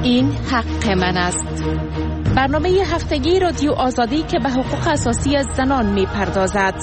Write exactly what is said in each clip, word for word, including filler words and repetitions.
این حق من است. برنامه هفتگی رادیو آزادی که به حقوق اساسی زنان می پردازد.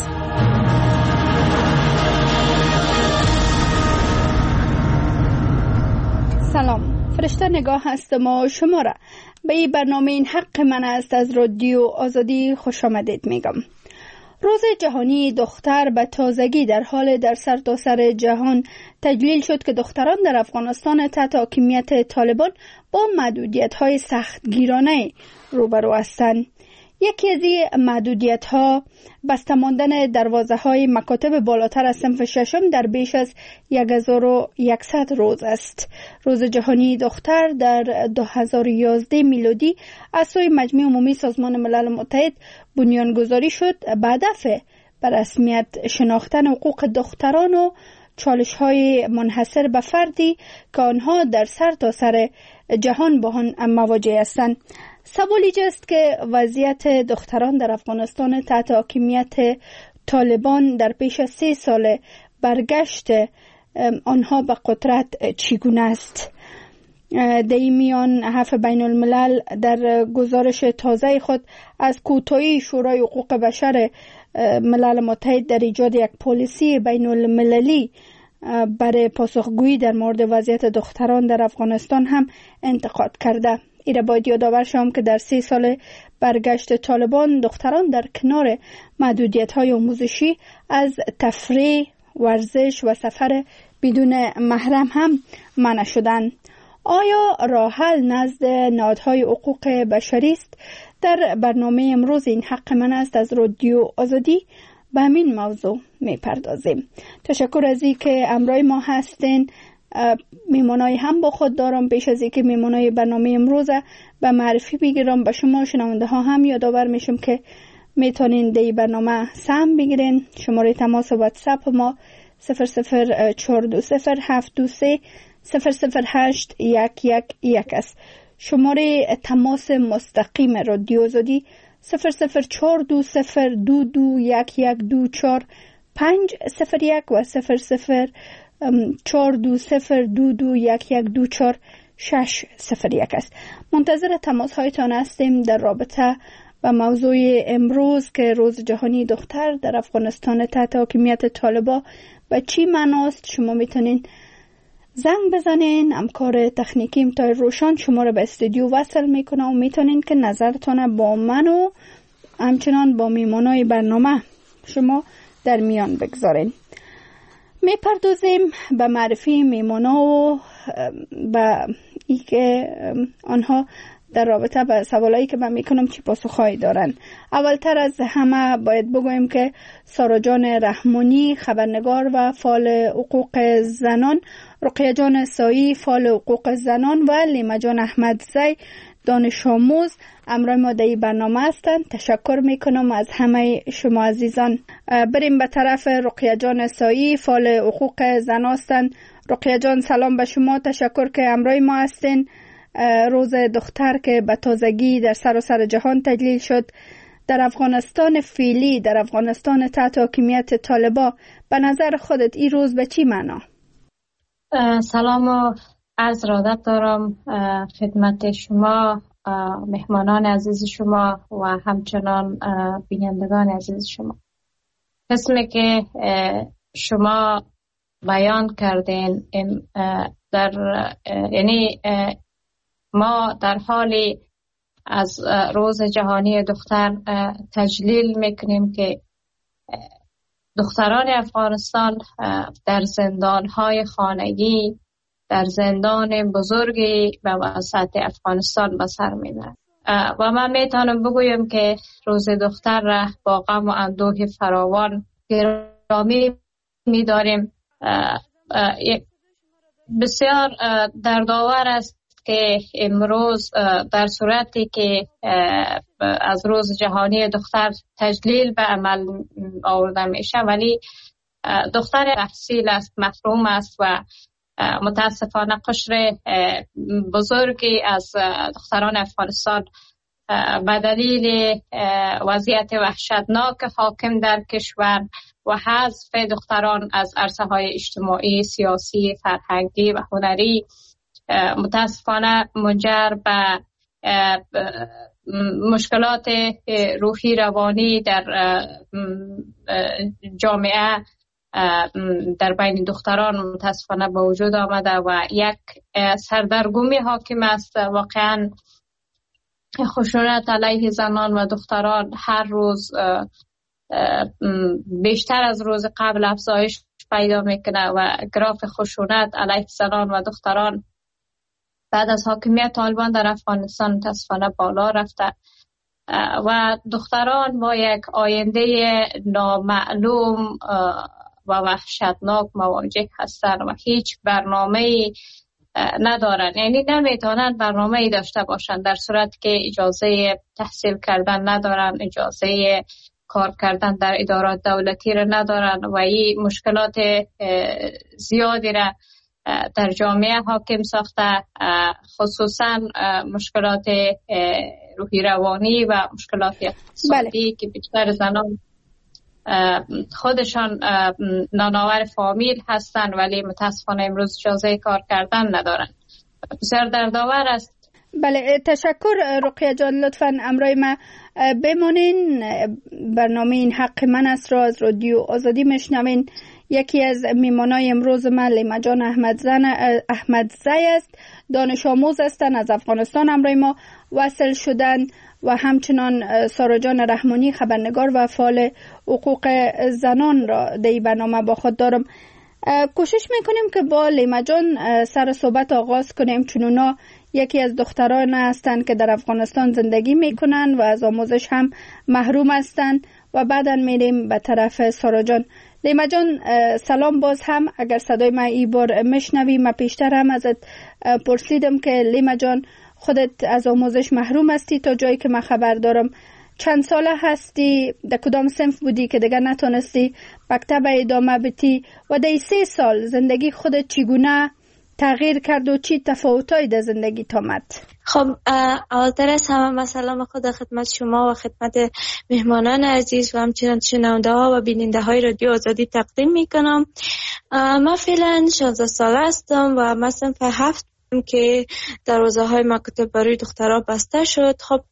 سلام، فرشته نگاه هستم و شما را به این برنامه این حق من است از رادیو آزادی خوش آمدید میگم. روز جهانی دختر به تازگی در حال در سرتاسر جهان تجلیل شد که دختران در افغانستان تحت حاکمیت طالبان با محدودیت‌های سختگیرانه روبرو هستند. یکی از این محدودیت‌ها بسته ماندن دروازه‌های مکاتب بالاتر از صنف ششم در بیش از یک هزار و صد روز است. روز جهانی دختر در دو هزار و یازده میلادی از سوی مجمع عمومی سازمان ملل متحد بنیانگذاری شد به هدف به رسمیت شناختن حقوق دختران و چالش‌های منحصر به فردی که آنها در سرتاسر جهان با آن مواجه هستند. سوال ایجاد است که وضعیت دختران در افغانستان تحت حاکمیت طالبان در پیش از سه سال برگشت آنها به قدرت چگونه است؟ در این میان حزب بین الملل در گزارش تازه خود از کوتاهی شورای حقوق بشر ملل متحد در ایجاد یک پالیسی بین المللی برای پاسخگویی در مورد وضعیت دختران در افغانستان هم انتقاد کرده. ایره باید یادآور شوم که در سه سال برگشت طالبان دختران در کنار محدودیت‌های آموزشی از تفریح، ورزش و سفر بدون محرم هم منع شدند. آیا راه حل نزد نهادهای حقوق بشری است؟ در برنامه امروز این حق من است از رادیو آزادی به همین موضوع میپردازیم. تشکر از این که همراه ما هستین. میمونای هم با خود دارم. پیش از اینکه میمونای برنامه امروز به معرفی بگیرم به شما شنونده ها هم یادآور میشم که میتونین دی برنامه سهم بگیرین. شماره تماس واتساپ ما صفر صفر چهار دو صفر هفت دو سه صفر صفر هشت یک یک یک است. شماره تماس مستقیم رادیو آزادی صفر صفر چهار دو صفر دو دو یک یک دو چهار پنج صفر یک و صفر صفر چهار دو صفر دو دو یک یک دو چهار شش صفر یک است. منتظر تماس هایتان هستیم در رابطه با موضوع امروز که روز جهانی دختر در افغانستان تحت حاکمیت طالبان به چی معناست. شما میتونین زنگ بزنین. همکار تکنیکی امتای روشان شما رو به استودیو وصل میکنه و میتونین که نظرتان با من و همچنان با میمانای برنامه شما در میان بگذارین. میپردازیم به معرفی میمانا و به ای که آنها در رابطه با سوالایی که من میکنم چی پاسخهایی دارن. اولتر از همه باید بگویم که سارا جان رحمانی خبرنگار و فعال حقوق زنان، رقیه جان سایی فعال حقوق زنان و لیما جان احمدزی دانش آموز همراه ما در این برنامه هستند. تشکر میکنم از همه شما عزیزان. بریم به طرف رقیه جان سایی فعال حقوق زن هستند. رقیه جان سلام به شما. تشکر که همراه ما هستین. روز دختر که به تازگی در سراسر جهان تجلیل شد در افغانستان فعلی، در افغانستان تحت حاکمیت طالبان، به نظر خودت این روز به چی معنا؟ سلام و عرض ارادت دارم خدمت شما، مهمانان عزیز شما و همچنان بینندگان عزیز شما. قسمی که شما بیان کردین در یعنی ما در حالی از روز جهانی دختر تجلیل میکنیم که دختران افغانستان در زندانهای خانگی، در زندان بزرگی و وسط افغانستان به سر میبرند و من میتونم بگویم که روز دختر را با غم و اندوه فراوان گرامی میداریم. بسیار دردآور است که امروز در صورتی که از روز جهانی دختر تجلیل به عمل آورده میشه ولی دختر تحصیل است، محروم است و متاسفانه قشر بزرگی از دختران افغانستان به دلیل وضعیت وحشتناک حاکم در کشور و حذف دختران از عرصه‌های اجتماعی، سیاسی، فرهنگی و هنری متاسفانه منجر به مشکلات روحی روانی در جامعه در بین دختران متاسفانه به وجود آمده و یک سردرگمی حاکم است. واقعا خشونت علیه زنان و دختران هر روز بیشتر از روز قبل افزایش پیدا میکنه و گراف خشونت علیه زنان و دختران بعد از حاکمیت طالبان در افغانستان متاسفانه بالا رفته و دختران با یک آینده نامعلوم و وحشتناک مواجه هستند و هیچ برنامه‌ای ندارن، یعنی نمیتونن برنامه‌ای داشته باشن در صورت که اجازه تحصیل کردن ندارن، اجازه کار کردن در ادارات دولتی را ندارن و این مشکلات زیادی را در جامعه حاکم ساخته، خصوصا مشکلات روحی روانی و مشکلات اقتصادی که بیشتر زنان خودشان نانآور فامیل هستند ولی متاسفانه امروز اجازه کار کردن ندارن. بسیار دردآور است. بله، تشکر رقیه جان. لطفاً امرای ما بمانین. برنامه این حق من است را از رادیو آزادی میشنوین. یکی از میمانای امروز من لیما جان احمدزن احمدزی است. دانش آموز هستند، از افغانستان امرای ما وصل شدن و همچنان سارا جان رحمانی خبرنگار و فعال حقوق زنان را در این برنامه با خود دارم. کوشش میکنیم که با لیما جان سر صحبت آغاز کنیم چون اونا یکی از دختران هستند که در افغانستان زندگی میکنن و از آموزش هم محروم هستند و بعدا میریم به طرف سارا جان. لیما جان سلام باز هم. اگر صدای من ای بار میشنوی، من پیشتر هم ازت پرسیدم که لیما جان خودت از آموزش محروم هستی تا جایی که من خبر دارم. چند ساله هستی؟ در کدام صنف بودی که دیگر نتونستی مکتب ادامه بدی و در سه سال زندگی خودت چگونه تغییر کرد و چی تفاوتایی در زندگی آمد؟ خب اولتر از همه من سلام خود خدمت شما و خدمت مهمانان عزیز و همچنین شنونده ها و بیننده های رادیو آزادی تقدیم می کنم. من فعلا شانزده ساله هستم و من صنف هفت که دروازه های مکتب برای دخترها بسته شد. خب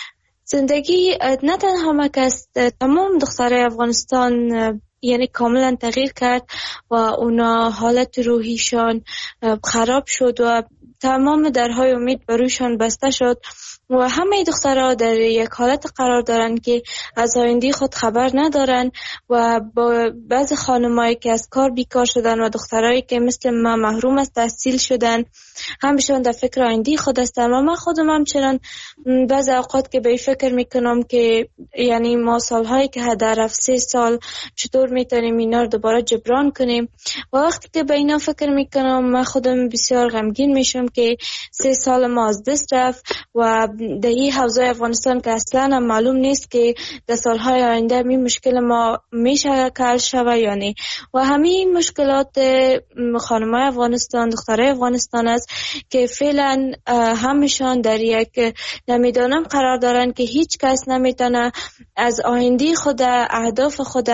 زندگی نه تنها مکست تمام دخترای افغانستان یعنی کاملا تغییر کرد و اونا حالت روحیشان خراب شد و تمام درهای امید بروشان بسته شد و همه دخترها در یک حالت قرار دارن که از آینده خود خبر ندارن و با بعض خانمایی که از کار بیکار شدن و دخترایی که مثل من محروم از تحصیل شدن همشون در فکر آینده خود هستن و من خودم همچنان بعض اوقات که به فکر میکنم که یعنی ما سالهایی که هدر رفت سه سال چطور میتونیم اینا رو دوباره جبران کنیم و وقتی که به اینا فکر میکنم من خودم بسیار غمگین میشم که سه سال ما از دست رفت و در این حوزه افغانستان که اصلا هم معلوم نیست که در سالهای آینده می مشکل ما میشه کل شوه یا نه و همین مشکلات خانمای افغانستان دخترای افغانستان است که فعلا همشان در یک نمیدانم قرار دارن که هیچ کس نمیتونه از آینده خود اهداف خود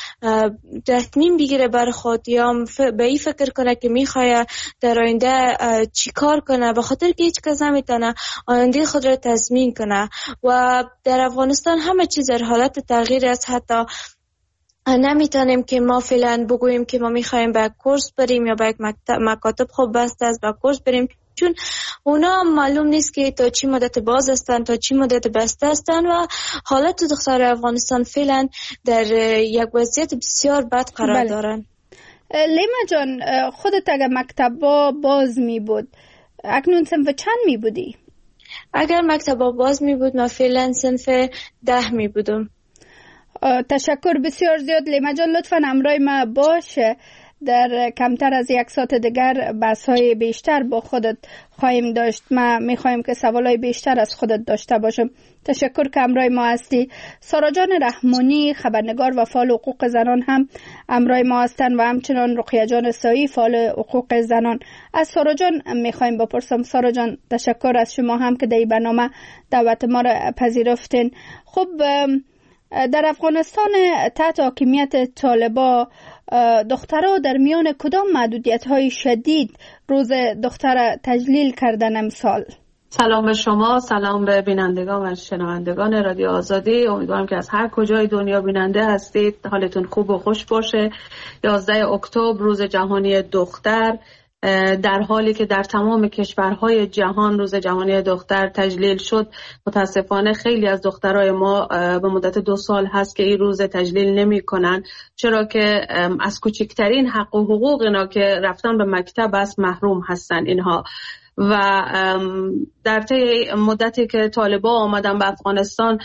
تصمیم بگیره بر خود یا به این فکر کنه که میخواه در آینده چی کار کنه به خاطر که هیچ کس نمیتونه آینده خود را تضمین کنه و در افغانستان همه چیز در حالت تغییر است. حتی نمیتونیم که ما فعلا بگوییم که ما میخوایم به کورس بریم یا به یک مکاتب خوب بسته است به کورس بریم چون اونا معلوم نیست که تا چی مدت باز هستن تا چی مدت بسته هستن و حالت دختر افغانستان فعلا در یک وضعیت بسیار بد قرار بله. دارن. لیما جان خودت اگر مکتبا باز می بود اکنون صنف چند می بودی؟ اگر مکتبا باز می بود من فعلا صنف ده می بودم. تشکر بسیار زیاد لیما جان. لطفا همراه ما باشه. در کمتر از یک ساعت دیگر بحث‌های بیشتر با خودت خواهیم داشت. ما می‌خوایم که سوالای بیشتر از خودت داشته باشم. تشکر که همراه ما هستی. سارا جان رحمانی خبرنگار و فعال حقوق زنان هم همراه ما هستند و همچنان رقیه جان سایی فعال حقوق زنان. از سارا جان می‌خوایم بپرسم. سارا جان تشکر از شما هم که در این برنامه دعوت ما را پذیرفتین. خب در افغانستان تحت حاکمیت طالبان دخترها در میان کدام محدودیت های شدید روز دختر تجلیل کردن امسال؟ سلام به شما، سلام به بینندگان و شنوندگان رادیو آزادی. امیدوارم که از هر کجای دنیا بیننده هستید حالتون خوب و خوش باشه. یازده اکتبر روز جهانی دختر، در حالی که در تمام کشورهای جهان روز جهانی دختر تجلیل شد، متاسفانه خیلی از دخترای ما به مدت دو سال هست که این روز تجلیل نمی کنن، چرا که از کوچکترین حق و حقوق اینا که رفتن به مکتب است محروم هستن اینها. و در طی مدتی که طالبان آمدن به افغانستان،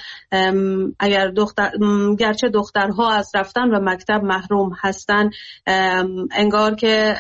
اگر دختر گرچه دخترها از رفتن به مکتب محروم هستن، انگار که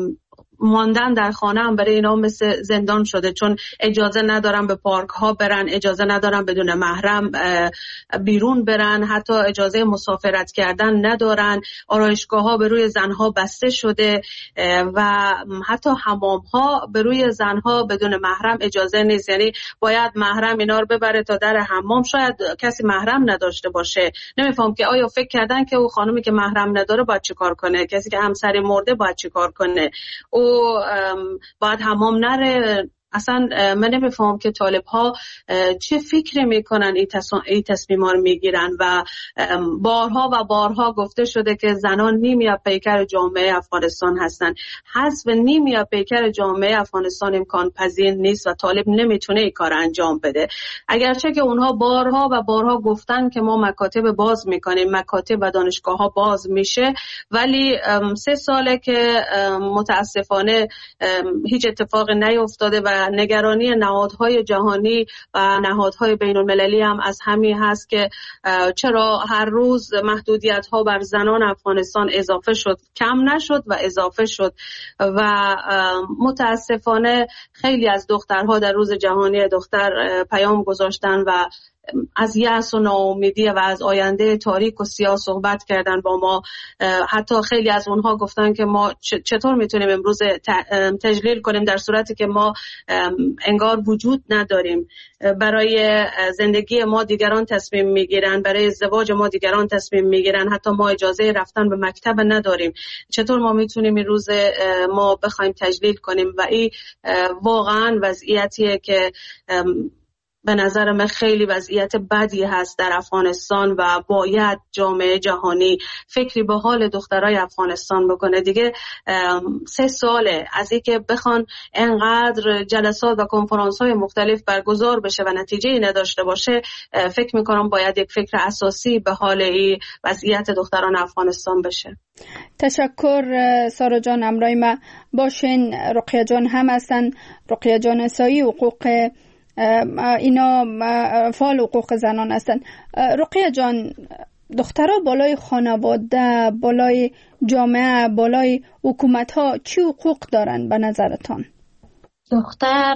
ماندن در خانه هم برای اینا مثل زندان شده، چون اجازه ندارن به پارک ها برن، اجازه ندارن بدون محرم بیرون برن، حتی اجازه مسافرت کردن ندارن، آرایشگاه ها به روی زنها بسته شده و حتی حمام ها به روی زنها بدون محرم اجازه نیست. یعنی باید محرم اینا رو ببره تا در حمام، شاید کسی محرم نداشته باشه. نمیفهم که آیا فکر کردن که او خانومی که محرم نداره باید چی کار کنه، کسی که همسر مرده باید چی کار کنه، او باید حمام نره. اصلا من نمیفهم که طالب ها چه فکری میکنن این تصمیم ها رو میگیرن. و بارها و بارها گفته شده که زنان نیم یا پیکر جامعه افغانستان هستن. حذف نیم یا پیکر جامعه افغانستان امکان پذیر نیست و طالب نمیتونه این کار انجام بده. اگرچه که اونها بارها و بارها گفتن که ما مکاتب باز میکنیم، مکاتب و دانشگاه ها باز میشه، ولی سه ساله که متاسفانه هیچ اتفاق نیفتاده و نگرانی نهادهای جهانی و نهادهای بین المللی هم از همین هست که چرا هر روز محدودیت ها بر زنان افغانستان اضافه شد، کم نشد و اضافه شد. و متاسفانه خیلی از دخترها در روز جهانی دختر پیام گذاشتن و از یأس و ناامیدی و از آینده تاریک و سیاه صحبت کردن با ما. حتی خیلی از اونها گفتن که ما چطور میتونیم امروز تجلیل کنیم در صورتی که ما انگار وجود نداریم. برای زندگی ما دیگران تصمیم میگیرن، برای ازدواج ما دیگران تصمیم میگیرن، حتی ما اجازه رفتن به مکتب نداریم. چطور ما میتونیم این روز ما بخوایم تجلیل کنیم؟ و این واقعا وضعیتیه که به نظر من خیلی وضعیت بدی هست در افغانستان و باید جامعه جهانی فکری به حال دخترای افغانستان بکنه. دیگه سه ساله از اینکه بخوان انقدر جلسات و کنفرانس های مختلف برگزار بشه و نتیجه نداشته باشه. فکر میکنم باید یک فکر اساسی به حال این وضعیت دختران افغانستان بشه. تشکر سارا جان. امرای ما باشین رقیه جان هم هستن، رقیه جان اسایی، حقوق اینا فعال حقوق زنان هستند. رقیه جان، دخترها بالای خانواده، بالای جامعه، بالای حکومت ها چی حقوق دارن به نظرتان؟ دختر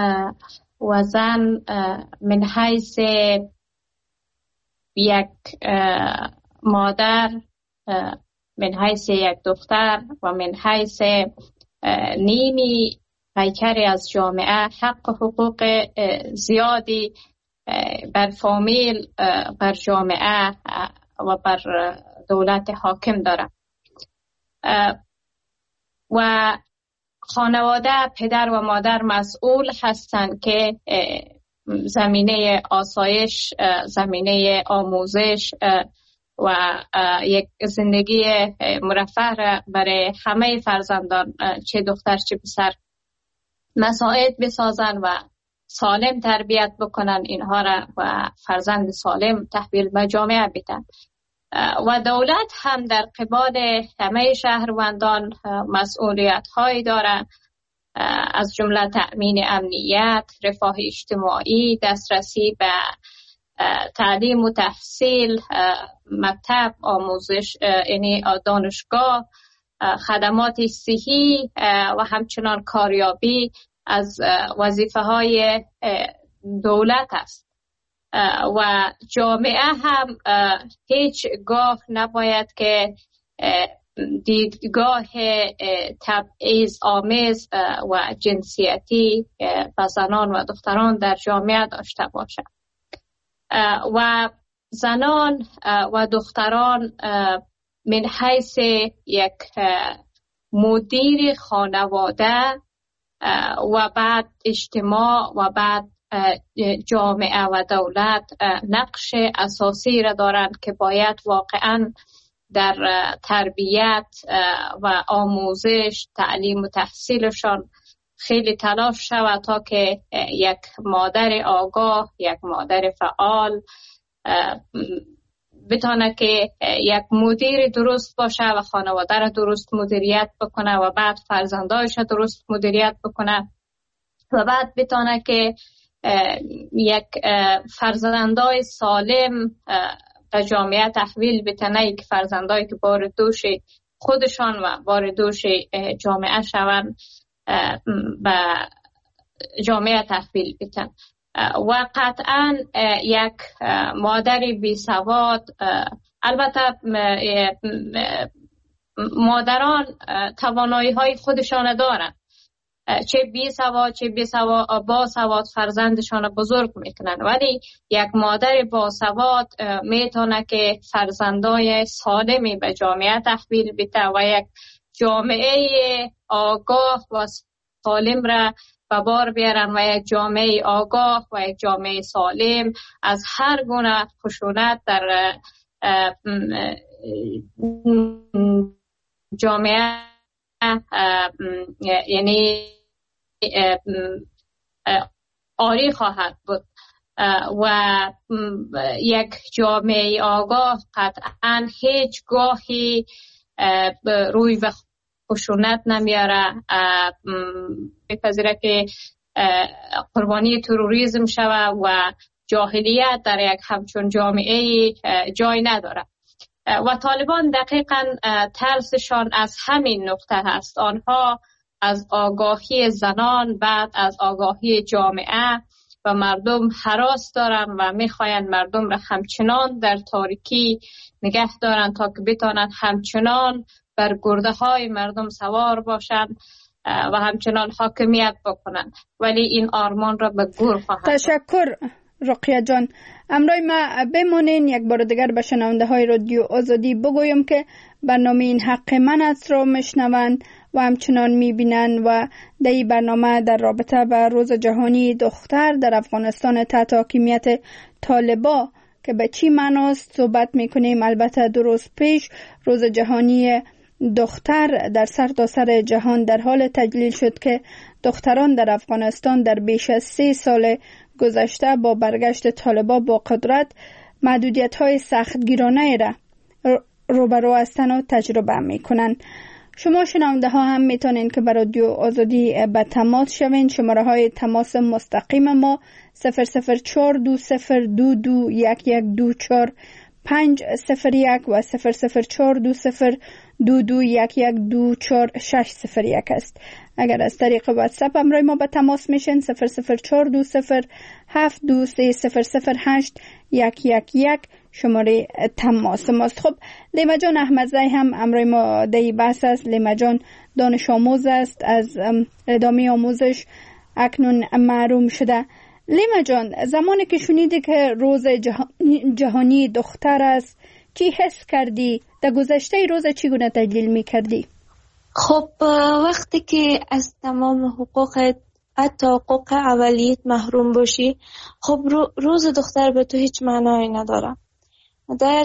و زن من حیث یک مادر، من حیث یک دختر و من حیث نیمی پیکری از جامعه حق و حقوق زیادی بر فامیل، بر جامعه و بر دولت حاکم دارد. و خانواده، پدر و مادر مسئول هستند که زمینه آسایش، زمینه آموزش و یک زندگی مرفه برای همه فرزندان، چه دختر چه پسر، مساعد بسازن و سالم تربیت بکنن اینها را و فرزند سالم تحویل به جامعه بدن. و دولت هم در قبال همه شهروندان مسئولیت هایی دارد، از جمله تأمین امنیت، رفاه اجتماعی، دسترسی به تعلیم و تحصیل، مکتب، آموزش، یعنی دانشگاه، خدمات صحی و همچنان کاریابی از وظیفه های دولت است. و جامعه هم هیچ گاه نباید که دیدگاه تبعیض آمیز و جنسیتی به زنان و دختران در جامعه داشته باشد. و زنان و دختران من حیث یک مدیر خانواده و بعد اجتماع و بعد جامعه و دولت نقش اساسی را دارند که باید واقعا در تربیت و آموزش، تعلیم و تحصیلشان خیلی تلاش شود تا که یک مادر آگاه، یک مادر فعال بتونه که یک مدیر درست باشه و خانواده را درست مدیریت بکنه و بعد فرزندایش را درست مدیریت بکنه و بعد بتونه که یک فرزندای سالم در جامعه تحویل بتونه، یک فرزندایی که بار دوش خودشان و بار دوش جامعه شوند و جامعه تحویل بتن. و قطعا یک مادر بی سواد، البته مادران توانایی های خودشان دارند، چه بی سواد چه بی سواد با سواد فرزندشان بزرگ میکنن، ولی یک مادر با سواد میتونه که فرزندای سالمی به جامعه تحویل بده و یک جامعه آگاه و سالم را به بار بیارن و یک جامعه آگاه و یک جامعه سالم از هر گونه خشونت در جامعه یعنی عاری خواهد بود و یک جامعه آگاه قطعا هیچ گاهی روی و خشونت نمیاره، بپذیره که قربانی تروریسم شود و جاهلیت در یک همچون جامعه جای نداره. و طالبان دقیقاً ترسشان از همین نقطه هست. آنها از آگاهی زنان، بعد از آگاهی جامعه و مردم هراس دارن و میخواین مردم را همچنان در تاریکی نگه دارن تا که بتانند همچنان بر گرده های مردم سوار باشند و همچنان حاکمیت بکنند، ولی این آرمان را به گور خواهند. تشکر رقیه جان. امروز ما بمانین یک بار دیگر به شنونده های رادیو آزادی بگویم که برنامه این حق من است را میشنوند و همچنان میبینند و در این برنامه در رابطه به روز جهانی دختر در افغانستان تحت حاکمیت طالبان که به چی معناست صحبت میکنیم. البته دو روز پیش روز جهانی دختر در سرتاسر جهان در حال تجلیل شد که دختران در افغانستان در بیش از سه سال گذشته با برگشت طالبان با قدرت محدودیت‌های سختگیرانه را روبرو هستند و تجربه میکنند. شما شنونده ها هم میتونین که بر رادیو آزادی به تماس شوین. شماره های تماس مستقیم ما صفر صفر چهار دو صفر دو دو یک یک دو چهار پنج صفر یک و صفر صفر چهار دو صفر دو دو یک یک دو چهار شش صفر یک است. اگر از طریق واتساپ همراه ما به تماس میشین صفر صفر چهار دو صفر هفت دو سه صفر صفر هشت یک یک یک شماره تماس ماست. خب لیما جان احمدزی هم همراه ما در بحث است. لیما جان دانش آموز است، از ادامه آموزش اکنون محروم شده. لیما جان، زمانی که شنیدی که روز جهانی دختر است چی حس کردی؟ در گذشته روز چگونه تجلیل می کردی؟ خب وقتی که از تمام حقوق حتی حقوق اولیت محروم باشی، خب روز دختر به تو هیچ معنایی نداره. در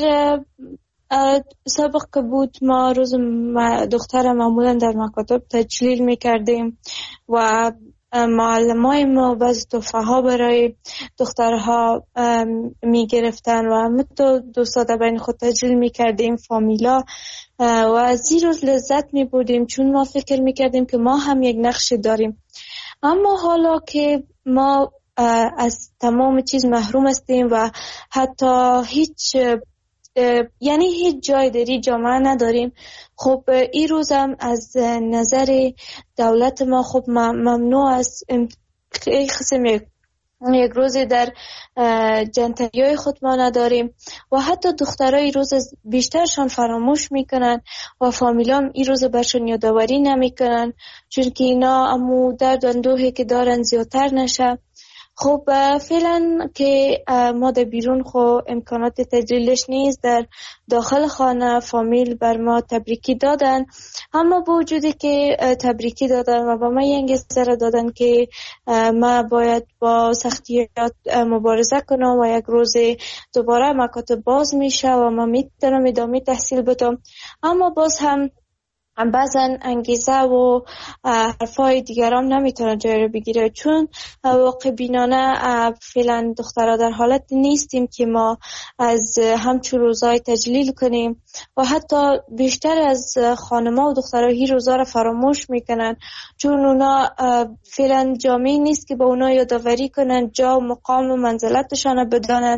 سابق که بود ما روز دختر معمولا در مکاتب تجلیل می کردیم و معلمای ما بعض تحفه ها برای دخترها می گرفتن و همه تو دوستاده بین خود تجلیل می کردیم فامیلا و از این روز لذت می بودیم، چون ما فکر می کردیم که ما هم یک نقش داریم. اما حالا که ما از تمام چیز محروم هستیم و حتی هیچ یعنی هیچ جای داری جامعه نداریم، خب این روز هم از نظر دولت ما خب ممنوع است. این قسم یک یک روزی در جنتریای خود ما نداریم و حتی دخترای روز بیشترشان فراموش میکنن و فامیلام این روز برشان یادآوری نمیکنن، چون که اینا امو درد و اندوهی که دارن زیادتر نشه. خب فعلا که ما در بیرون خو امکانات تجلیلش نیست، در داخل خانه فامیل بر ما تبریکی دادن، اما با وجودی که تبریکی دادن و با ما ینگ سر دادن که ما باید با سختیات مبارزه کنم و یک روز دوباره مکاتب باز میشه و ما میتونم ادامه تحصیل بدم، اما باز هم بعضا انگیزه و حرفای دیگران نمیتونه جای رو بگیره، چون واقع بینانه فعلا دخترها در حالت نیستیم که ما از همچون روزای تجلیل کنیم و حتی بیشتر از خانم‌ها و دخترها هی روزا رو فراموش میکنن، چون اونا فعلا جامعه نیست که با اونا یادآوری کنن، جا و مقام و منزلتشان بدانن.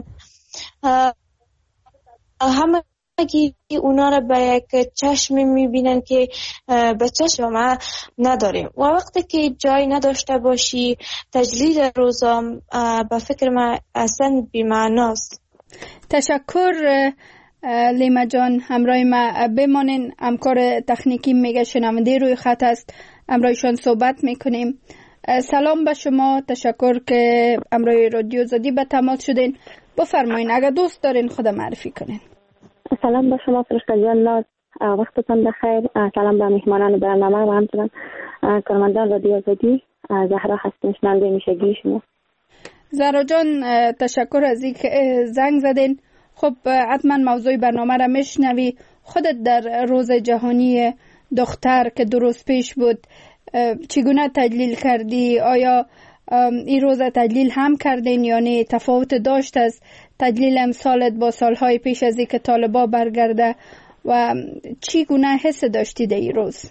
همه اگه اونا رو به یک چشم میبینن که به چشم ما نداریم و وقتی که جای نداشته باشی تجلیل روزام به فکر ما اصلا بی‌معناست. تشکر لیما جان، همراه ما بمانین. همکار تکنیکی میگه شنونده روی خط است، همراهشان صحبت میکنیم. سلام به شما، تشکر که همراه رادیو آزادی به تماس شدین. بفرمایین اگر دوست دارین خود معرفی کنین. سلام به شما فرشته جان، ناز وقتتان بخیر. سلام به مهمانان برنامه و همچنین کارمندان رادیو آزادی. زهرا هستم، شنونده میشگی شما. زهرا جان تشکر از اینکه زنگ زدین. خب حتما موضوع برنامه را میشنوی. خودت در روز جهانی دختر که دو روز پیش بود چگونه تجلیل کردی؟ آیا این روز تجلیل هم کردین یا نه؟ تفاوت داشت از تجلیل امسالت با سالهای پیش از اینکه طالبا برگرده و چگونه حس داشتی در این روز؟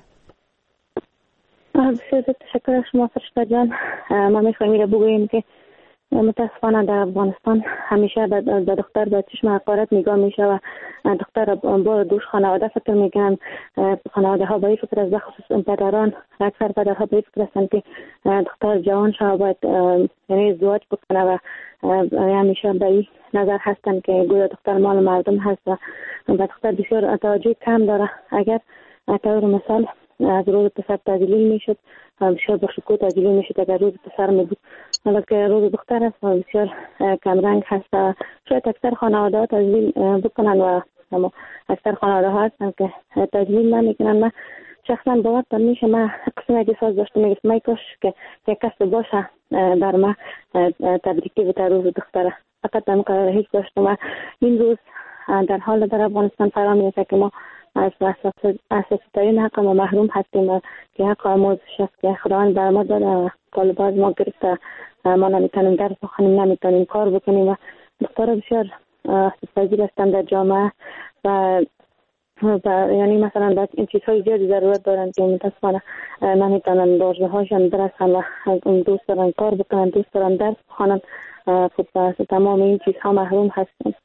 بسیار تشکر از شما فرشته جان. ما میخوایم این رو بگوییم که متاسفانه در افغانستان همیشه به دختر به چشم حقارت نگاه میشه و دختر با دوش خانواده فکر میکنن. خانواده ها با این فکر از بخصوص پدران، اکثر پدرها با این فکر هستند که دختر جوان شده باید یعنی ازدواج بکنه و همیشه به این نظر هستند که گویا دختر مال مردم هست و به دختر بسیار توجه کم داره. اگر طور مثال از روز پسر تجلیل میشد بسیار با شکوه تجلیل میشد، اگر روز پسر می بود، حالا که روز دختر است و بسیار کمرنگ هست. شاید اکثر خانواده ها تجلیل بکنن و اما اکثر خانواده ها هستن که تجلیل نمیکنن. من شخصا باورم میشه، من قسم اگه ساز داشته میگم من کاش که یک کس باشه در ما تبریکی به روز دختره، فقط در مقرر هیچ داشته. و این روز در حال در افغانستان فرا میرسه که ما از اساس ترین حق ما محروم هستیم که حق آموزش است که خداوند بر ما داده و طالبان از ما گرفته. ما نمیتونیم درس بخونیم، نمیتونیم کار بکنیم و دخترها بسیار پذیر هستند در جامعه و و یعنی مثلا باید این چیزهای زیادی ضرورت دارن که متاسفانه نمیتونن داشته هاشون برسن و دوست دارن کار بکنن، دوست دارن درس بخونن. خب تمام این چیزها محروم هستیم.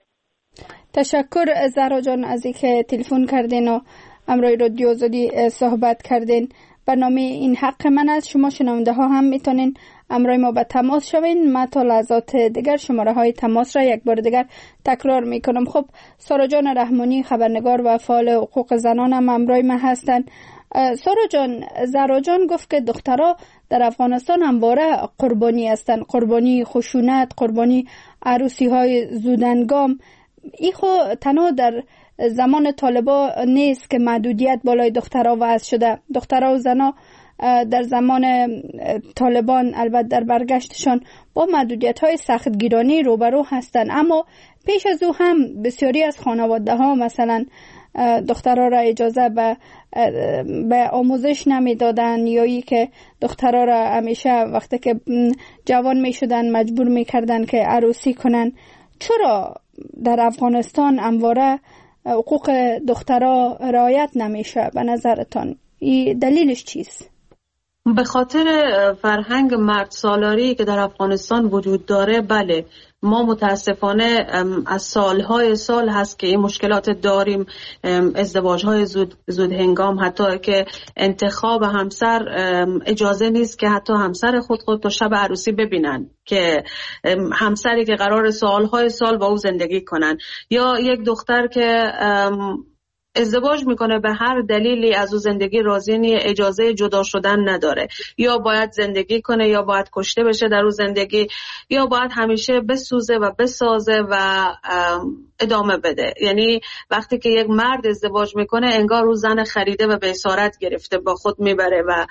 تشکر زهرا جان از اینکه تلفن کردین و امروی رادیو آزادی صحبت کردین. برنامه این حق من است. شما شنونده ها هم میتونین امروی ما به تماس شوین. ما تا لحظات دیگر شماره های تماس را یک بار دیگر تکرار میکنم. خب سارا جان رحمانی خبرنگار و فعال حقوق زنان هم امروی ما هستن. سارا جان، زهرا جان گفت که دخترها در افغانستان همواره قربانی هستند، قربانی خشونت، قربانی عروسی های زودنگام. این خو تنها در زمان طالبا نیست که محدودیت بالای دخترها وضع شده. دخترها و زنها در زمان طالبان البته در برگشتشان با محدودیت های سخت گیرانی روبرو هستند، اما پیش از او هم بسیاری از خانواده ها مثلا دخترها را اجازه به, به آموزش نمی دادن یا ای که دخترها را همیشه وقتی که جوان می شدن مجبور می کردن که عروسی کنن. چرا در افغانستان همواره حقوق دخترها رعایت نمیشه به نظرتان؟ این دلیلش چیست؟ به خاطر فرهنگ مرد سالاری که در افغانستان وجود داره. بله، ما متاسفانه از سالهای سال هست که این مشکلات داریم. ازدواجهای زود, زود هنگام، حتی که انتخاب همسر اجازه نیست که حتی همسر خود خود تا شب عروسی ببینن که همسری که قرار سالهای سال با او زندگی کنن، یا یک دختر که ازدواج میکنه به هر دلیلی از او زندگی راضی نیست، اجازه جدا شدن نداره، یا باید زندگی کنه یا باید کشته بشه در اون زندگی، یا باید همیشه بسوزه و بسازه و ادامه بده. یعنی وقتی که یک مرد ازدواج میکنه انگار او زن خریده و به اسارت گرفته با خود میبره و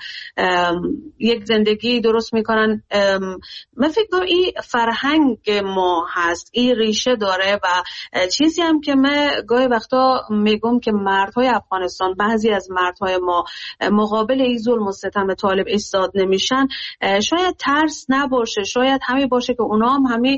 یک زندگی درست میکنن. من فکر کنم این فرهنگ ما هست، این ریشه داره و چیزی هم که من گاهی وقتا میگم که مردهای افغانستان، بعضی از مردهای ما مقابل این ظلم و ستم طالب ایستاد نمیشن، شاید ترس نباشه، شاید همین باشه که اونا هم همین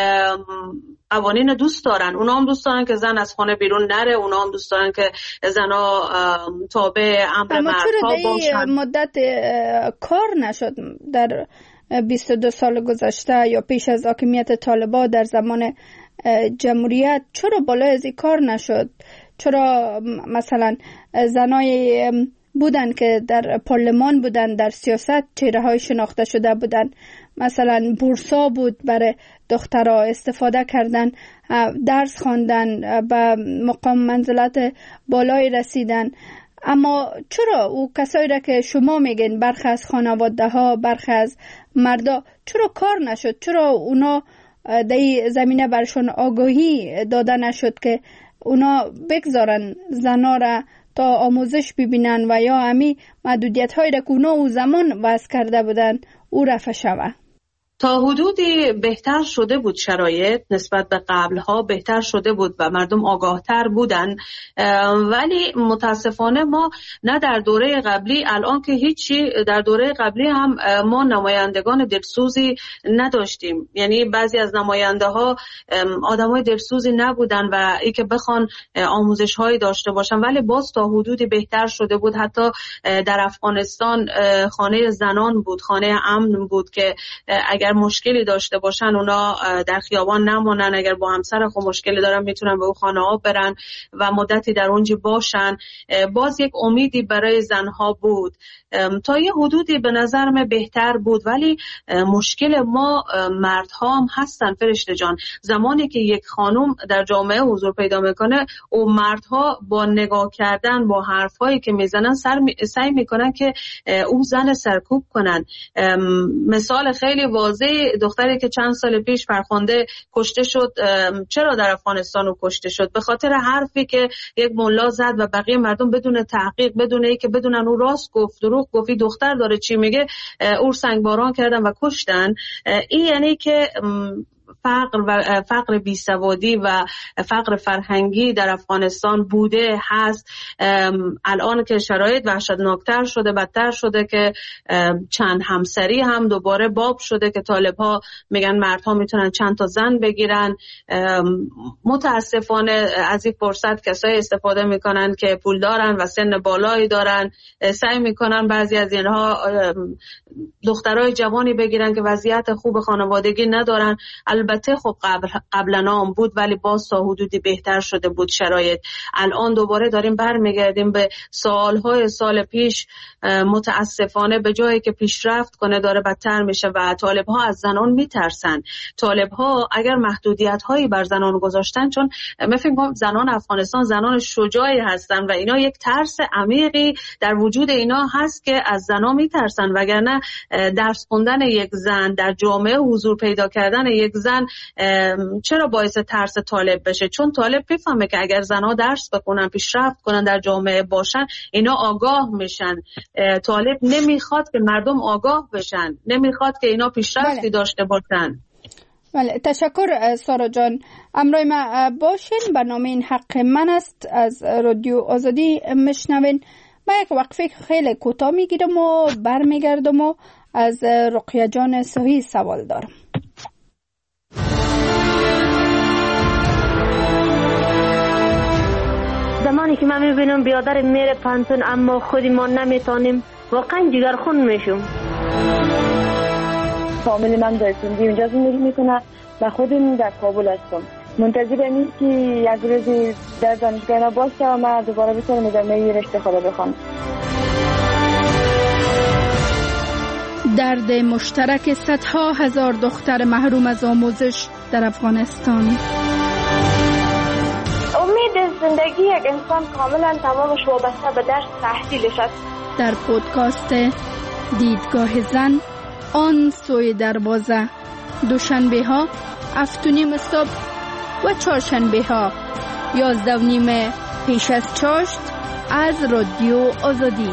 قوانین دوست دارن، اونا هم دوست دارن که زن از خانه بیرون نره، اونا هم دوست دارن که زنها تابع امر مردها باشن. مدت کار نشد در بیست و دو سال گذشته یا پیش از حاکمیت طالبان در زمان جمهوریت، چرا بالا از این کار نشد؟ چرا مثلا زنای بودن که در پارلمان بودن، در سیاست چهره های شناخته شده بودن، مثلا بورسا بود برای دخترها استفاده کردن، درس خواندن، به مقام منزلت بالای رسیدن، اما چرا او کسایی را که شما میگین برخی از خانواده ها، برخی از مردا، چرا کار نشد؟ چرا اونا در این زمینه برشون آگاهی داده نشد که اونا بگذارن زنا را تا آموزش ببینن و یا همی محدودیت هایی را که اونا او زمان وضع کرده بودن او رفع شود؟ تا حدودی بهتر شده بود، شرایط نسبت به قبلها بهتر شده بود و مردم آگاهتر بودن، ولی متاسفانه ما نه در دوره قبلی، الان که هیچی، در دوره قبلی هم ما نمایندگان دلسوزی نداشتیم. یعنی بعضی از نماینده ها آدمای دلسوزی نبودن و ای که بخوان آموزش هایی داشته باشن، ولی باز تا حدودی بهتر شده بود. حتی در افغانستان خانه زنان بود، خانه امن بود که اگر مشکلی داشته باشن اونا در خیابان نمونن، اگر با همسر خود مشکلی دارن میتونن به اون خانه ها برن و مدتی در اونجا باشن. باز یک امیدی برای زنها بود. تا یه حدودی به نظر من بهتر بود، ولی مشکل ما مردها هم هستن فرشته جان. زمانی که یک خانم در جامعه حضور پیدا میکنه، او مردها با نگاه کردن، با حرفایی که میزنن سعی میکنن که اون زن سرکوب کنن. مثال خیلی واضح، دختری که چند سال پیش فرخنده کشته شد، چرا در افغانستان او کشته شد؟ به خاطر حرفی که یک ملا زد و بقیه مردم بدون تحقیق، بدون ای که بدونن او راست گفت دروغ گفت، دختر داره چی میگه، او سنگباران کردن و کشتن. این یعنی که فقر و فقر بیسوادی و فقر فرهنگی در افغانستان بوده هست. الان که شرایط وحشتناکتر شده، بدتر شده که چند همسری هم دوباره باب شده که طالب ها میگن مردها میتونن چند تا زن بگیرن. متاسفانه از این فرصت کسایی استفاده میکنن که پول دارن و سن بالایی دارن، سعی میکنن بعضی از اینها دخترای جوانی بگیرن که وضعیت خوب خانوادگی ندارن. البته خب قبل قبلا هم بود، ولی باز تا حدودی بهتر شده بود شرایط. الان دوباره داریم برمیگردیم به سالهای سال پیش. متاسفانه به جایی که پیشرفت کنه داره بدتر میشه و طالب ها از زنان میترسن. طالب ها اگر محدودیت هایی بر زنان گذاشتن، چون من فکر می‌کنم زنان افغانستان زنان شجاعی هستن و اینا یک ترس عمیقی در وجود اینا هست که از زنان میترسن، وگرنه درس خوندن یک زن، در جامعه حضور پیدا کردن یک زن چرا باعث ترس طالب بشه؟ چون طالب میفهمه که اگر زنها درس بخونن، پیشرفت کنن، در جامعه باشن، اینا آگاه میشن. طالب نمیخواد که مردم آگاه بشن، نمیخواد که اینا پیشرفتی بله. داشته باشن. بله، تشکر سارا جان. امروی ما باشین. برنامه این حق من است از رادیو آزادی میشنوین. من یک وقفه خیلی کوتاه میگیرم و برمیگردم و از رقیه جان صحیح سوال دارم. زمانی که من میبینم بیادر میره پانتون اما خودی ما نمیتونیم، واقعا جگرخون میشم. فامیل من در سندی اونجا زندگی میکنه و خودم در کابل هستم. منتظر اینم که یک روزی در دانشگاه ما باشه و من دوباره بتونم ادامه رشته خود بخونم. درد مشترک صدها هزار دختر محروم از آموزش در افغانستان. امید زندگی یک انسان کاملا تمامش وابسته به درس تحصیلش است. در پودکاست دیدگاه زن آن سوی دروازه، دوشنبه ها هفت و نیم صبح و چهارشنبه ها یازده و نیم پیش از چاشت از رادیو آزادی.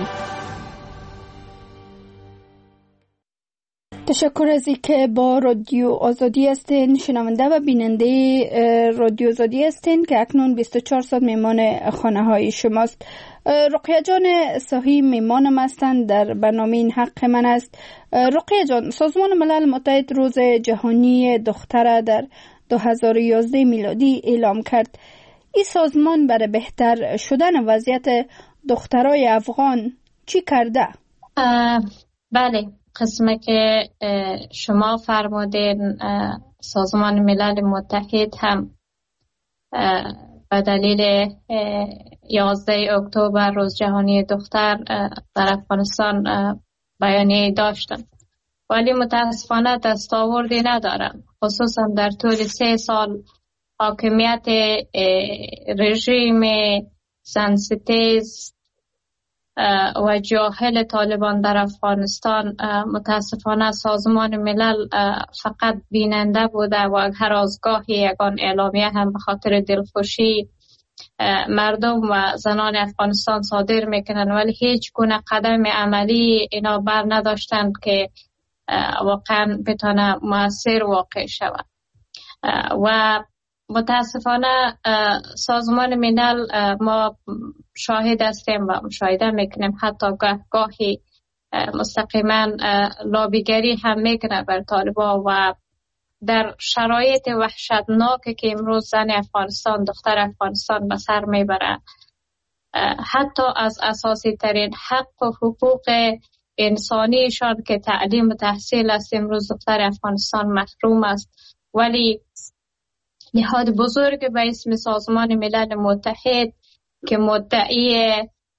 تشکر از اینکه با رادیو آزادی هستین، شنونده و بیننده رادیو آزادی هستین که اکنون بیست و چهار ساعت میمان خانه های شماست. رقیه جان صحیح میمانم هستند در برنامه این حق من است. رقیه جان، سازمان ملل متحد روز جهانی دختر در دو هزار و یازده میلادی اعلام کرد. این سازمان برای بهتر شدن وضعیت دخترای افغان چی کرده؟ بله، قسمه که شما فرمودین سازمان ملل متحد هم به دلیل یازده اکتبر روز جهانی دختر در افغانستان بیانیه داشتن، ولی متاسفانه دستاوردی ندارن، خصوصا در طول سه سال حاکمیت رژیم سنستیز و جاهل طالبان در افغانستان. متاسفانه سازمان ملل فقط بیننده بوده و هر از گاهی یگان اعلامیه هم به خاطر دلخوشی مردم و زنان افغانستان صادر میکنن، ولی هیچ گونه قدم عملی اینا بر نداشتند که واقعا بتونه مؤثر واقع شود. و متاسفانه سازمان ملل ما شاهد هستیم و مشاهده میکنیم حتی گاهی مستقیما لابیگری هم میکنه بر طالبان و در شرایط وحشتناکی که امروز زن افغانستان، دختر افغانستان به سر میبره، حتی از اساسی ترین حق و حقوق انسانیشان که تعلیم و تحصیل است امروز دختر افغانستان محروم است. ولی نهاد بزرگ به اسم سازمان ملل متحد که مدعی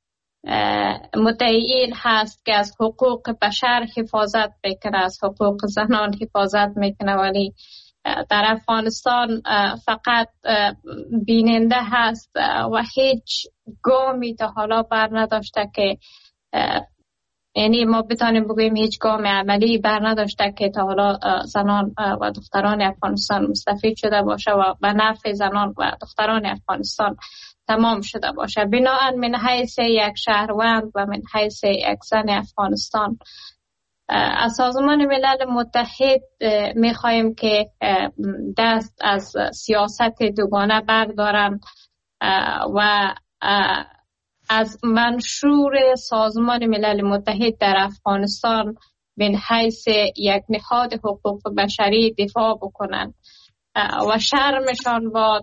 مدعیین هست که از حقوق بشر حفاظت میکنه، از حقوق زنان حفاظت میکنه، ولی در افغانستان فقط بیننده هست و هیچ گامی تا حالا بر نداشته که یعنی ما بتانیم بگوییم هیچ گام عملی بر نداشته که تا حالا زنان و دختران افغانستان مستفید شده باشه و به نفع زنان و دختران افغانستان تمام شده باشه. بناهن من حیث یک شهروند و من حیث یک زن افغانستان از سازمان ملل متحد میخواهیم که دست از سیاست دوگانه بردارن و از منشور سازمان ملل متحد در افغانستان من حیث یک نهاد حقوق بشری دفاع بکنن و شرمشان باد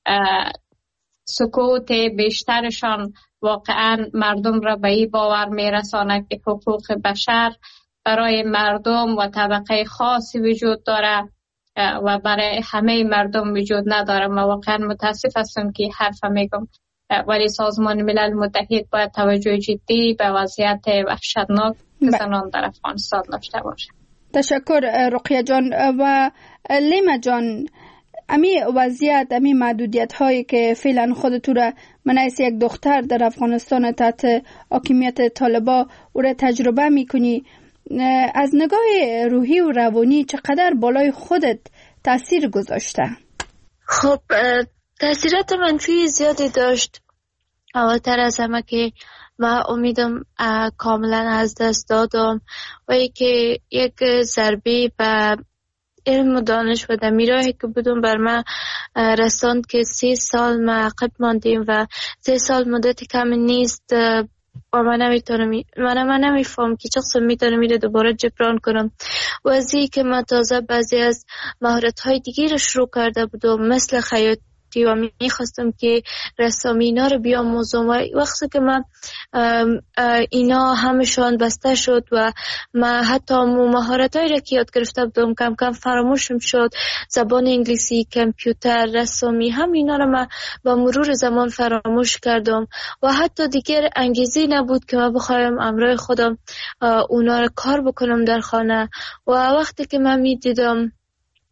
سکوت بیشترشان واقعا مردم را به این باور میرساند که حقوق بشر برای مردم و طبقه خاصی وجود داره و برای همه مردم وجود نداره. من واقعا متاسف هستم که حرف میگم، ولی سازمان ملل متحد باید توجه جدی به وضعیت وحشتناک زنان در افغانستان داشته باشه. تشکر رقیه جان. و لیما جان، امی وضعیت، امی محدودیت هایی که فعلا خودتو را من از یک دختر در افغانستان تحت حاکمیت طالبا او را تجربه میکنی، از نگاه روحی و روانی چقدر بالای خودت تاثیر گذاشته؟ خب تاثیرات منفی زیادی داشت. اولتر از همه که من امیدم کاملا از دست دادم و ای که یک ضربه به علم و دانش و در میراهی که بودم بر من رساند که سه سال ما عقب ماندیم و سه سال مدت کم نیست و من نمیتونم من من نمیفهم که چه قسم میتونم میره دوباره جبران کنم. و از این که من تازه بعضی از مهارت های دیگه رو شروع کرده بودم مثل خیاطی و میخواستم که رسامی اینا رو بیاموزم و وقتی که من اینا همشان بسته شد و من حتی مهارت هایی را که یاد گرفته بودم کم کم فراموشم شد. زبان انگلیسی، کامپیوتر، رسامی، هم اینا رو من با مرور زمان فراموش کردم و حتی دیگر انگیزه نبود که من بخوایم امرای خودم اونا رو کار بکنم در خانه. و وقتی که من میدیدم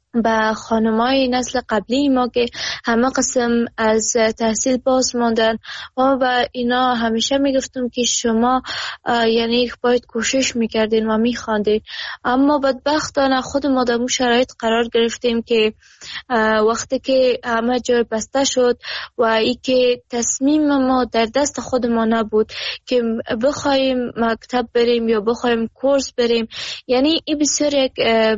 به خانمای نسل قبلی ما که همه قسم از تحصیل باز ماندن و به اینا همیشه میگفتم که شما یعنی باید کوشش میکردین و میخواندین، اما بدبختانه خود ما در اون شرایط قرار گرفتیم که وقتی که همه جای بسته شد و ای که تصمیم ما در دست خود ما نبود که بخوایم مکتب بریم یا بخوایم کورس بریم، یعنی این بسیار یک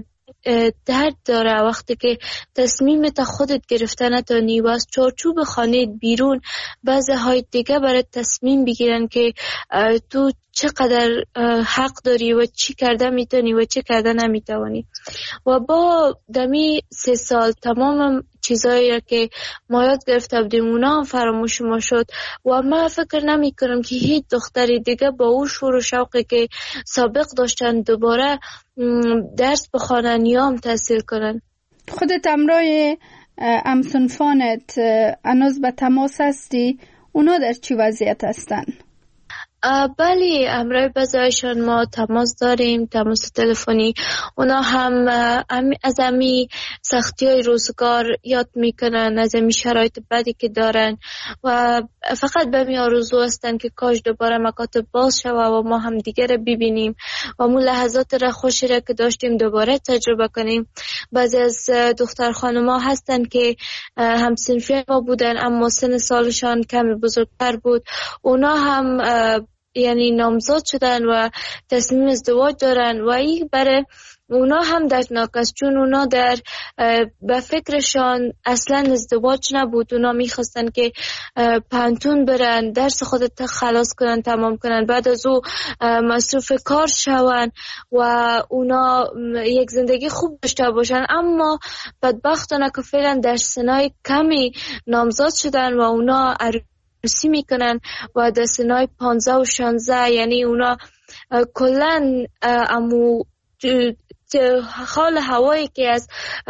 درد داره وقتی که تصمیمت خودت گرفته نتونی و از چارچوب خانه بیرون بعضی های دیگه برای تصمیم بگیرن که تو چقدر حق داری و چی کرده میتونی و چی کرده نمیتونی. و با دمی سه سال تمام چیزایی که ما یاد گرفته بودیم اونا هم فراموش ما شد و من فکر نمی کنم که هیچ دختری دیگه با اون شور و شوقی که سابق داشتن دوباره درس بخوانن یا هم تحصیل کنن. خودت همراه همسنفانت هنوز به تماس هستی؟ اونا در چی وضعیت هستن؟ بله، همراه بعضیشان ما تماس داریم، تماس تلفنی. اونا هم از امی سختی های روزگار یاد میکنن، از امی شرایط بدی که دارن و فقط به می آرزو هستن که کاش دوباره مکاتب باز شود و ما هم دیگه رو ببینیم و مو لحظات را خوشی را که داشتیم دوباره تجربه کنیم. بعضی از دختر خانم ها هستن که هم صنفی ما بودن اما سن سالشان کمی بزرگتر بود، اونا هم یعنی نامزاد شدن و تصمیم ازدواج دارن و این برای اونا هم دردناک است، چون اونا در به فکرشان اصلا ازدواج نبود. اونا میخواستن که پانتون برن، درس خودت خلاص کنن، تمام کنن، بعد از او مصروف کار شون و اونا یک زندگی خوب داشته باشن، اما بدبختانه که فعلا در سنای کمی نامزاد شدن و اونا عروسی میکنن و در سنای پانزده و شانزده، یعنی اونا کلن امو حال هوایی که از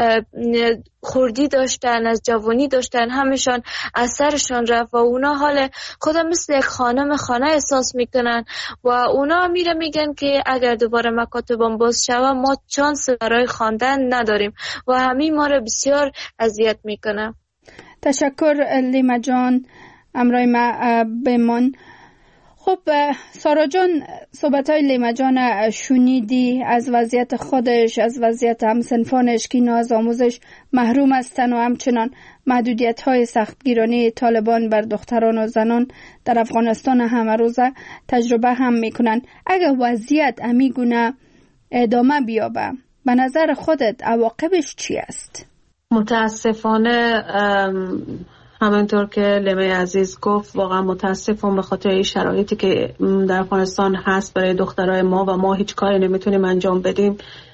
خردی داشتن، از جوانی داشتن، همشان اثرشان رفت و اونا حال خودم مثل یک خانم خانه احساس میکنن و اونا میره میگن که اگر دوباره مکاتبان باز شود ما چانس برای خواندن نداریم و همین ما رو بسیار اذیت میکنه. تشکر لیما جان، امرای ما بمان. خب سارا جان، صحبت‌های لیما جان شنیدی از وضعیت خودش، از وضعیت همسنفانش که اینا از آموزش محروم هستن و همچنان محدودیت‌های سختگیرانه طالبان بر دختران و زنان در افغانستان همه روزه تجربه هم میکنن. اگر وضعیت امیگونه ادامه بیابه، به نظر خودت عواقبش چی است؟ متاسفانه همانطور که لیمه عزیز گفت، واقعا متاسفم به خاطر این شرایطی که در افغانستان هست برای دخترای ما و ما هیچ کاری نمیتونیم انجام بدیم.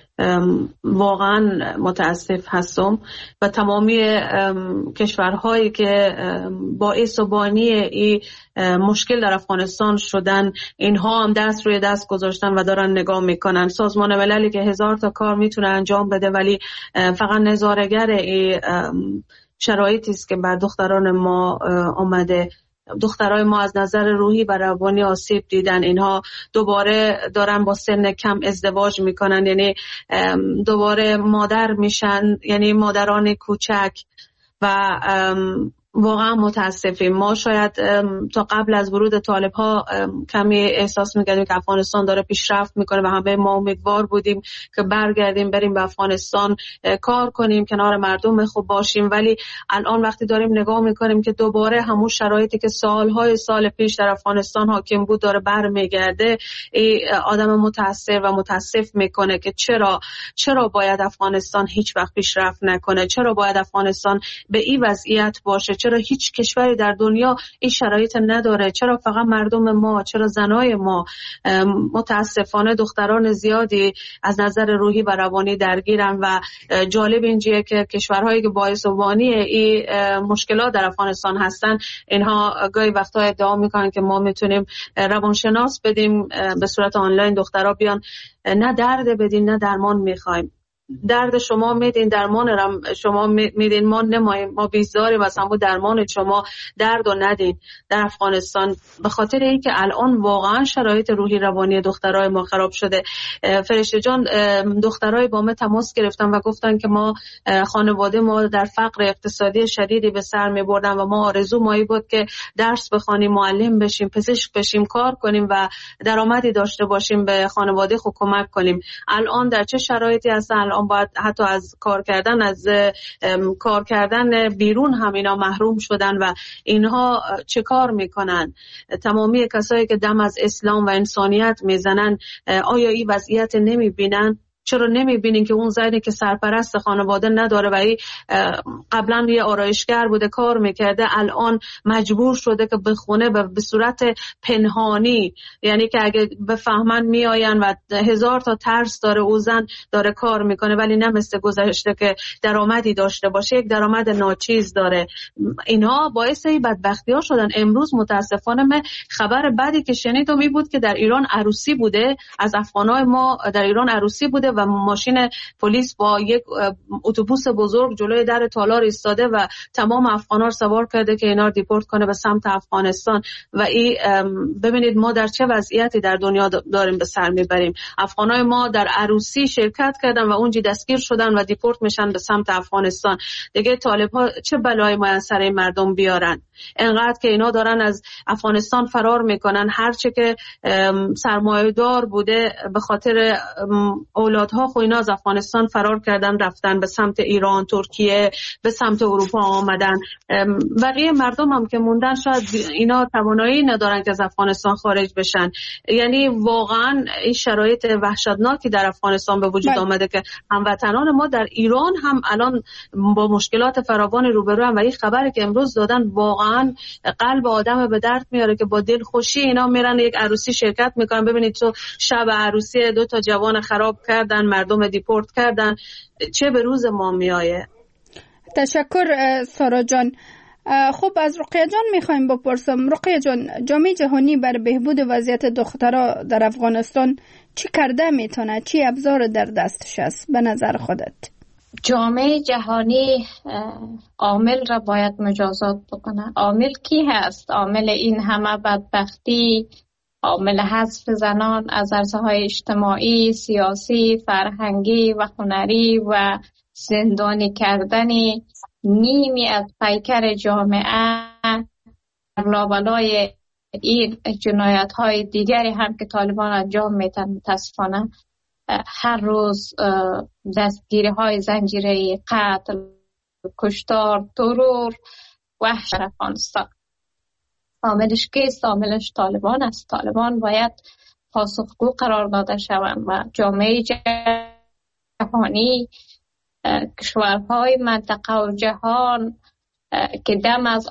واقعا متاسف هستم و تمامی کشورهایی که باعث و بانی این مشکل در افغانستان شدن، اینها هم دست روی دست گذاشتن و دارن نگاه میکنن. سازمان مللی که هزار تا کار میتونه انجام بده ولی فقط نظاره‌گر این شرایطی است که بر دختران ما آمده. دخترای ما از نظر روحی و روانی آسیب دیدن. اینها دوباره دارن با سن کم ازدواج میکنن، یعنی دوباره مادر میشن، یعنی مادران کوچک و واقعا متاسفیم. ما شاید تا قبل از ورود طالب ها کمی احساس میکردیم که افغانستان داره پیشرفت میکنه و همه ما امیدوار بودیم که برگردیم بریم به افغانستان کار کنیم، کنار مردم خوب باشیم، ولی الان وقتی داریم نگاه میکنیم که دوباره همون شرایطی که سالهای سال پیش در افغانستان حاکم بود داره برمیگرده، آدم متاثر و متاسف میکنه که چرا چرا باید افغانستان هیچ وقت پیشرفت نکنه، چرا باید افغانستان به این وضعیت باشه، چرا هیچ کشوری در دنیا این شرایط نداره، چرا فقط مردم ما، چرا زنای ما. متاسفانه دختران زیادی از نظر روحی و روانی درگیرن و جالب اینجیه که کشورهایی که باعث و بانی این مشکلات در افغانستان هستن، اینها گاهی وقتا ادعا میکنن که ما میتونیم روانشناس بدیم به صورت آنلاین، دخترها بیان نه درد بدین نه درمان میخوایم. درد شما میدین، درمان رم شما میدین، ما نماییم، ما بیزاریم از همون درمان شما، درد و ندین در افغانستان. به خاطر اینکه الان واقعا شرایط روحی روانی دخترای ما خراب شده. فرشته جان، دخترای با ما تماس گرفتن و گفتن که ما خانواده ما در فقر اقتصادی شدیدی به سر میبردن و ما آرزو مایی بود که درس بخوانیم، معلم بشیم، پزشک بشیم، کار کنیم و درآمدی داشته باشیم، به خانواده خود کمک کنیم. الان در چه شرایطی هستن؟ الان باید حتی از کار کردن از کار کردن بیرون هم اینا محروم شدن و اینها چه کار میکنن؟ تمامی کسایی که دم از اسلام و انسانیت میزنن آیا این وضعیت نمیبینن؟ چرا نمیبینین که اون زنی که سرپرست خانواده نداره و ای قبلا یه آرایشگر بوده کار میکرده، الان مجبور شده که بخونه به صورت پنهانی، یعنی که اگه بفهمن میآین و هزار تا ترس داره، او زن داره کار میکنه ولی نه مثل گذشته که درآمدی داشته باشه، یک درآمد ناچیز داره. اینا باعث این بدبختی ها شدن. امروز متاسفانه من خبر بعدی که شنیدم این بود که در ایران عروسی بوده، از افغانای ما در ایران عروسی بوده و ماشین پلیس با یک اتوبوس بزرگ جلوی در تالار ایستاده و تمام افغانا سوار کرده که اینا رو دیپورت کنه به سمت افغانستان. و این ببینید ما در چه وضعیتی در دنیا داریم به سر میبریم. افغانای ما در عروسی شرکت کردن و اونجا دستگیر شدن و دیپورت میشن به سمت افغانستان. دیگه طالب ها چه بلایی ما سر این مردم بیارن؟ انقدر که اینا دارن از افغانستان فرار میکنن، هرچه که سرمایه‌دار بوده به خاطر اولادها خو اینا از افغانستان فرار کردن، رفتن به سمت ایران، ترکیه، به سمت اروپا آمدن. بقیه مردم هم که موندن شاید اینا توانایی ندارن که از افغانستان خارج بشن. یعنی واقعا این شرایط وحشتناکی در افغانستان به وجود آمده که هموطنان ما در ایران هم الان با مشکلات فراوانی روبرو هم و این خبری که امروز دادن واقعا قلب آدم به درد میاره که با دل خوشی اینا میرن یک عروسی شرکت میکنن. ببینید تو شب عروسی دو تا جوان خراب کردن، مردم دیپورت کردن، چه به روز ما میایه. تشکر سارا جان. خب از رقیه جان میخوایم بپرسم. رقیه جان، جامعه جهانی بر بهبود وضعیت دخترها در افغانستان چی کرده میتونه؟ چی ابزار در دستش است به نظر خودت؟ جامعه جهانی عامل را باید مجازات بکنه. عامل کی هست؟ عامل این همه بدبختی، عامل حذف زنان از عرصه‌های اجتماعی، سیاسی، فرهنگی و هنری و زندانی کردن نیمی از پیکر جامعه لابلای این جنایت‌های دیگری هم که طالبان انجام میدن. متاسفانه هر روز دستگیری های زنجیره قتل، کشتار، ترور، وحش افغانستان. عاملش کیست؟ عاملش طالبان است. طالبان باید پاسخگو قرار داده شوند و جامعه جهانی، کشورهای منطقه و جهان که دم از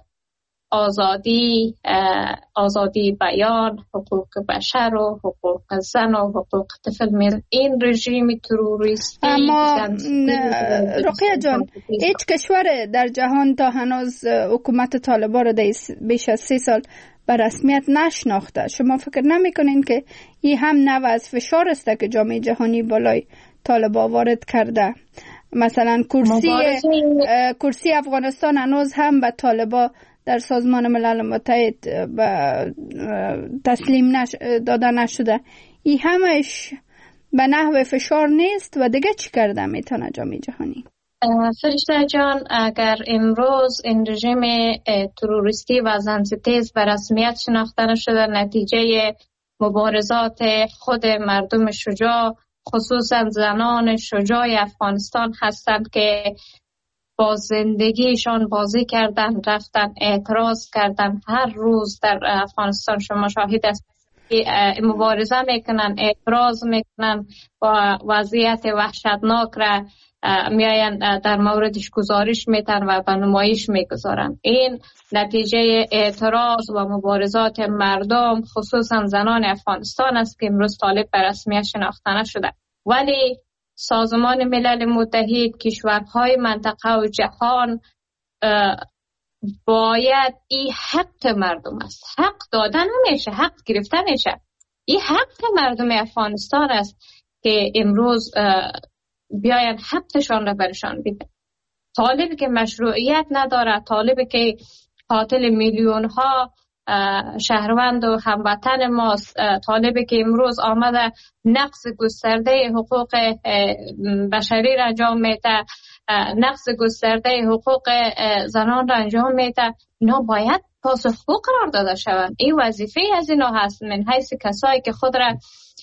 آزادی آزادی بیان، حقوق بشر و حقوق زن و حقوق طفل میز این رژیم تروریستی. اما رقیه جان، هیچ کشور در جهان تا هنوز حکومت طالبان را بیش از سی سال به رسمیت نشناخته. شما فکر نمیکنین که این هم نوع از فشار است که جامعه جهانی بالای طالبان وارد کرده؟ مثلا کرسی کرسی افغانستان هنوز هم به طالبان در سازمان ملل متحد تسلیم نش... داده نشده. این همش به نحو فشار نیست و دیگه چی کرده میتونه جامعه جهانی؟ فرشته جان، اگر امروز این رژیم تروریستی و زنستیز به رسمیت شناخته نشده، نتیجه مبارزات خود مردم شجاع، خصوصا زنان شجاع افغانستان هستند که با زندگیشان بازی کردن، رفتن اعتراض کردن. هر روز در افغانستان شما شاهد است مبارزه میکنن، اعتراض میکنن و وضعیت وحشتناک را میاین در موردش گزارش میتن و به نمایش میگذارن. این نتیجه اعتراض و مبارزات مردم، خصوصا زنان افغانستان است که امروز طالب به رسمیت شناخته نشده. ولی سازمان ملل متحد، کشورهای منطقه و جهان باید این حق مردم است. حق داده نمیشه، حق گرفته میشه. این حق مردم افغانستان است که امروز بیاین حقشان را برشان بدن. طالبی که مشروعیت نداره، طالبی که قاتل میلیون ها شهروند و هموطن ماست، طالبی که امروز آمده نقص گسترده حقوق بشری را انجام میده، نقص گسترده حقوق زنان را انجام میده، اینا باید پاسخگو قرار داده شوند. این وظیفه از اینا هست، من حیث کسایی که خود را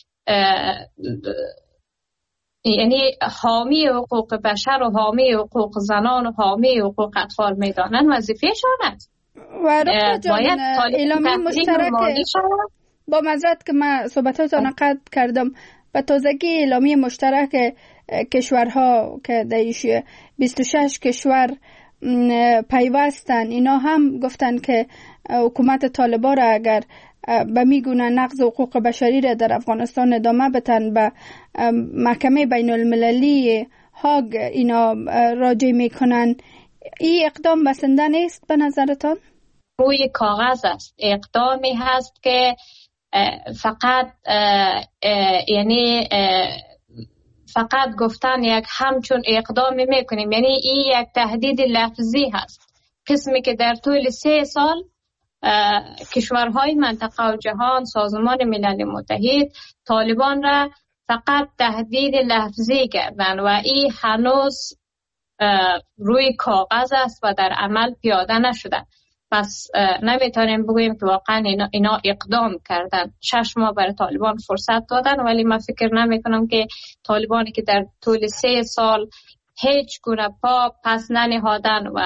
یعنی حامی حقوق بشر و حامی حقوق زنان و حامی حقوق اطفال میدانن، وظیفه‌شان است. و رقیه جان، اعلامیه مشترک با معذرت که من صحبتاتان قطع کردم، به تازگی اعلامیه مشترک کشورها که دیش بیست و شش کشور پیوستن، اینا هم گفتن که حکومت طالبان را اگر به میگونه نقض حقوق بشری را در افغانستان ادامه بتن، به محکمه بین المللی هاگ اینا راجع میکنن، این اقدام بسنده نیست به نظرتان؟ روی کاغذ است، اقدامی هست که فقط یعنی فقط گفتن یک همچون اقدامی میکنیم، یعنی این یک تهدید لفظی هست. قسمی که در طول سه سال کشورهای منطقه و جهان، سازمان ملل متحد طالبان را فقط تهدید لفظی کردن و این هنوز روی کاغذ است و در عمل پیاده نشده. پس نمیتونیم بگوییم که واقعا اینا, اینا اقدام کردن. شش ماه برای طالبان فرصت دادن، ولی من فکر نمی کنم که طالبانی که در طول سه سال هیچ گونه پا پس ننهادن و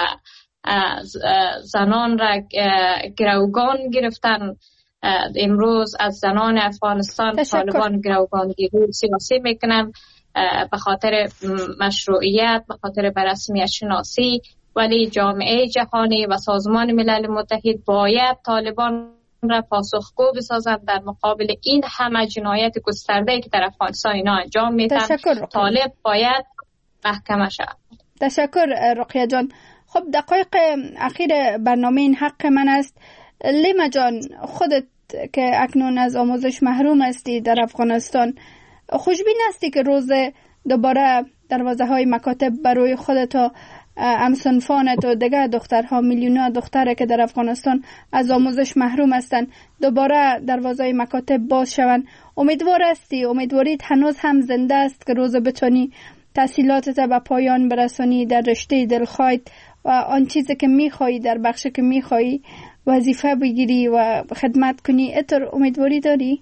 زنان را گروگان گرفتن، امروز از زنان افغانستان طالبان گروگان گیری سیاسی میکنن به خاطر مشروعیت، به خاطر برسمیت شناسی. ولی جامعه جهانی و سازمان ملل متحد باید طالبان را پاسخگو بسازند در مقابل این همه جنایت گسترده که در افغانستان اینا انجام میدن. طالب باید محکمه شود. تشکر رقیه جان. خب دقایق اخیر برنامه این حق من است. لیما جان، خودت که اکنون از آموزش محروم هستی در افغانستان، خوشبین هستی که روز دوباره دروازه های مکاتب برای خودت و همسنفانت و دیگر دخترها، میلیون‌ها دختره که در افغانستان از آموزش محروم هستند، دوباره دروازه مکاتب باز شوند؟ امیدوار هستی؟ امیدوارید هنوز هم زنده است که روز بتونی تحصیلاتت به پایان برسانی، در رشته دلخواهت و آن چیزی که میخوایی در بخشی که میخوایی وظیفه بگیری و خدمت کنی؟ اتر امیدواری داری؟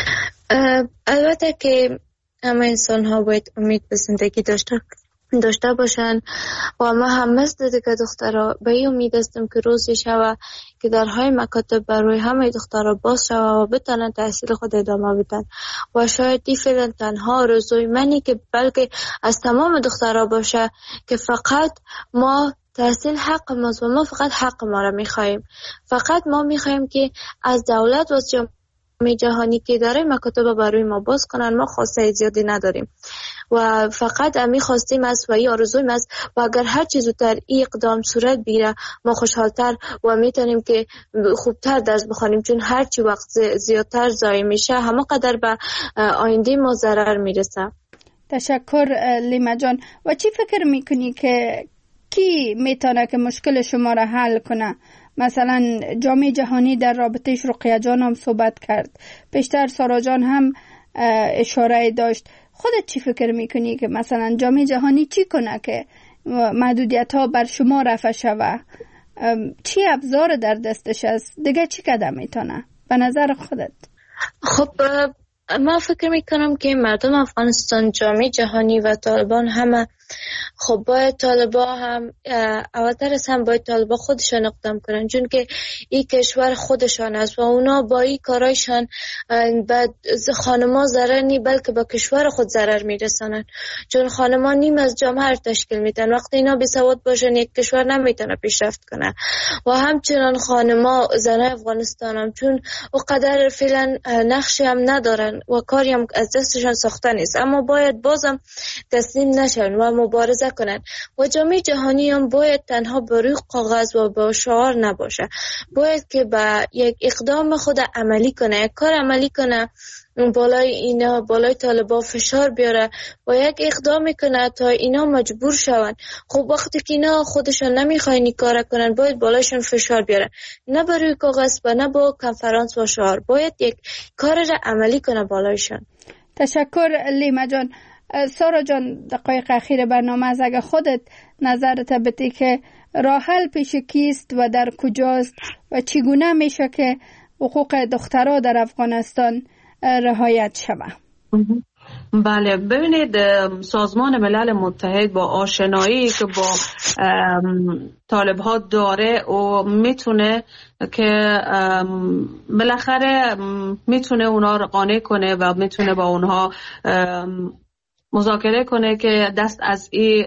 البته که همه انسان ها باید امید به زندگی داشته داشته باشن و ما هم مثل دیگه دخترها به این امید هستیم که روزی شوه که درهای مکاتب برای همه دخترها باز شوه و بتانن تحصیل خود ادامه بدن. و شاید این فعلا تنها آرزوی منی که بلکه از تمام دخترها باشه که فقط ما تحصیل حق ماست و ما فقط حق ما را میخواییم. فقط ما میخواییم که از دولت و جامعه جهانی که داره مکاتب برای ما باز کنن. ما خواسته زیادی نداریم و فقط امی خواستیم است و این آرزویم است و اگر هر چیز زودتر این اقدام صورت بگیره ما خوشحالتر و میتونیم که خوبتر درس بخونیم، چون هر چی وقت زیادتر ضایع میشه همه قدر به آینده ما ضرر میرسه. تشکر لیما جان. و چی فکر میکنی که کی میتونه که مشکل شما را حل کنه؟ مثلا جامعه جهانی در رابطهش رقیه جان هم صحبت کرد، پیشتر سارا جان هم اشاره داشت. خودت چی فکر میکنی که مثلا جامعه جهانی چی کنه که محدودیت ها بر شما رفع شوه؟ چی ابزار در دستش است؟ دیگه چی قدم میتونه به نظر خودت؟ خب من فکر میکنم که مردم افغانستان، جامعه جهانی و طالبان همه خب باید طالبا هم اولتر از هم باید طالبا خودشان اقدام کنن، چون که این کشور خودشان است و اونا با این کارایشان به خانما ضرر نی بلکه به کشور خود ضرر میرسانن، چون خانما نیم از جامعه را تشکیل میدن. وقتی اینا بی سواد باشن یک کشور نمیتونه پیشرفت کنه. و همچنان خانما زنای افغانستان هم چون او قدر فعلا نقشی هم ندارن و کاری هم از دستشان ساخته نیست، اما باید بازم تسلیم نشن و مبارزه کنن. و جامعه جهانی هم باید تنها به روی کاغذ و به شعار نباشه، باید که به یک اقدام خود عملی کنه، یک کار عملی کنه بالای اینا بالای طالبا فشار بیاره و یک اقدام کنه تا اینا مجبور شون. خب وقتی که اینا خودشان نمیخواین این کار کنن باید بالایشان فشار بیاره، نه بروی کاغذ و نه با کنفرانس و شعار، باید یک کار را عملی کنه بالایشان. تشکر لیما جان. سارا جان، دقایق اخیر برنامه از اگه خودت نظرت بدی که راه حل پیش کیست و در کجاست و چگونه میشه که حقوق دخترها در افغانستان رعایت شود؟ بله، ببینید سازمان ملل متحد با آشنایی که با طالب ها داره و میتونه که بالاخره میتونه اونا رو قانع کنه و میتونه با اونها مذاکره کنه که دست از این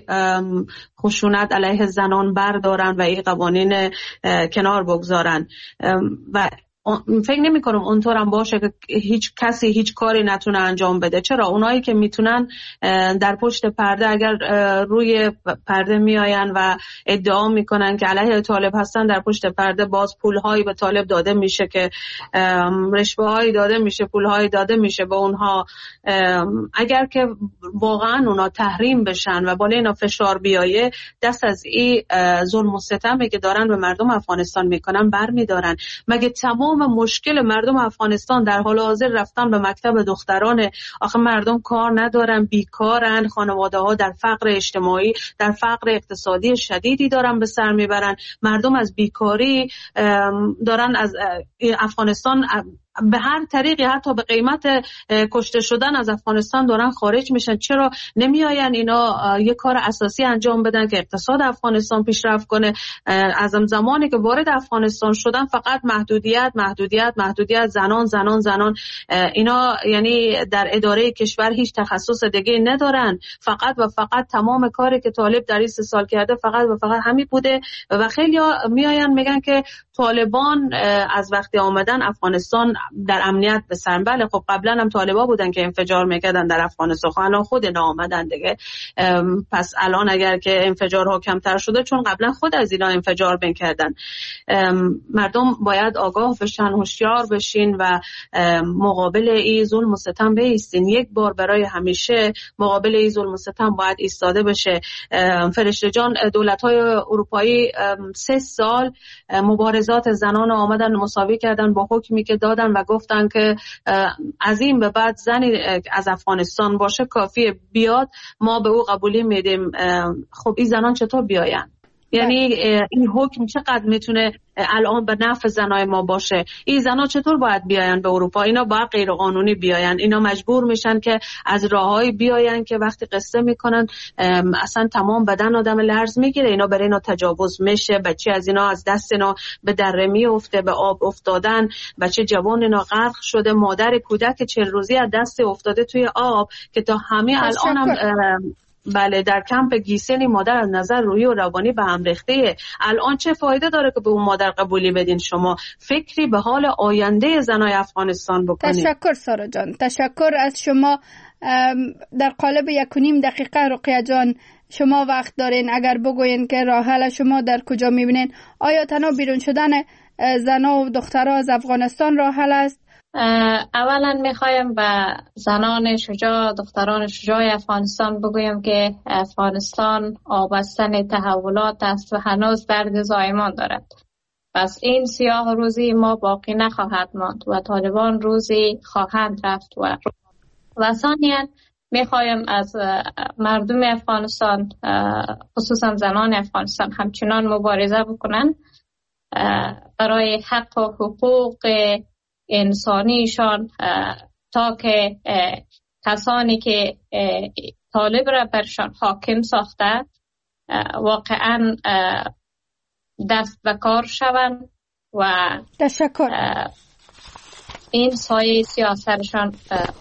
خشونت علیه زنان بردارن و این قوانین کنار بگذارن. و فکر نمی کنم اونطورم باشه که هیچ کسی هیچ کاری نتونه انجام بده. چرا؟ اونایی که میتونن در پشت پرده اگر روی پرده میآین و ادعا میکنن که علیه طالب هستن، در پشت پرده باز پولهایی به طالب داده میشه که رشوه هایی داده میشه، پولهایی داده میشه به اونها. اگر که واقعا اونا تحریم بشن و بالا اینا فشار بیایه، دست از این ظلم و ستمی که دارن به مردم افغانستان میکنن برمیدارن. مگه تمام مشکل مردم افغانستان در حال حاضر رفتن به مکتب دخترانه؟ آخه مردم کار ندارن، بیکارن، خانواده ها در فقر اجتماعی، در فقر اقتصادی شدیدی دارن به سر میبرن. مردم از بیکاری دارن از افغانستان به هر طریقی، حتی به قیمت کشته شدن از افغانستان دارن خارج میشن. چرا نمیآین اینا یک کار اساسی انجام بدن که اقتصاد افغانستان پیشرفت کنه؟ از زمانی که وارد افغانستان شدن فقط محدودیت محدودیت محدودیت، زنان زنان زنان. اینا یعنی در اداره کشور هیچ تخصص دیگه ندارن، فقط و فقط تمام کاری که طالب در این سه سال کرده فقط و فقط همین بوده. و خیلی میآین میگن که طالبان از وقتی آمدن افغانستان در امنیت به سر. بله، خب قبلا هم طالبا بودن که انفجار میکردن در افغانستان، الان خود اینا آمدن دیگه. پس الان اگر که انفجارها کمتر شده چون قبلا خود از اینا انفجار میکردن. مردم باید آگاه بشن، هوشیار بشین و مقابل این ظلم و ستم بایستین. یک بار برای همیشه مقابل این ظلم و ستم باید ایستاده بشه. فرشته جان، دولت‌های اروپایی سه سال مبارزات زنان آمدن مساوی کردن با حکمی که دادن و گفتن که از این به بعد زنی از افغانستان باشه کافیه بیاد، ما به او قبولی میدیم. خب این زنان چطور بیاین؟ یعنی این حکم چقدر میتونه الان به نفع زنای ما باشه؟ این زنا چطور باید بیاین به اروپا؟ اینا باید غیر قانونی بیاین. اینا مجبور میشن که از راههای بیاین که وقتی قصه میکنن اصلا تمام بدن آدم لرز میگیره. اینا برای اینا تجاوز میشه، بچه از اینا از دست اینا به دره میفته، به آب افتادن، بچه جوان اینا غرق شده، مادر کودک چهل روزی از دست افتاده توی آب که تا همه الان هم بله در کمپ گیسنی مادر از نظر روحی و روانی به هم ریخته. الان چه فایده داره که به اون مادر قبولی بدین؟ شما فکری به حال آینده زنای افغانستان بکنید. تشکر سارا جان، تشکر از شما. در قالب یک و نیم دقیقه رقیه جان شما وقت دارین، اگر بگوین که راه حل شما در کجا میبینین؟ آیا تنها بیرون شدن زنا و دخترها از افغانستان راه حل است؟ اولا میخوایم به زنان شجاع، دختران شجاع افغانستان بگویم که افغانستان آبستن تحولات است و هنوز درد زایمان دارد. پس این سیاه روزی ما باقی نخواهد ماند و طالبان روزی خواهند رفت. و و ثانیاً میخوایم از مردم افغانستان خصوصا زنان افغانستان همچنان مبارزه بکنن برای حق و حقوق انسانیشان تا که کسانی که طالب را برشان حاکم ساخته واقعا دست به کار شوند و تشکر. این سایه سیاستشان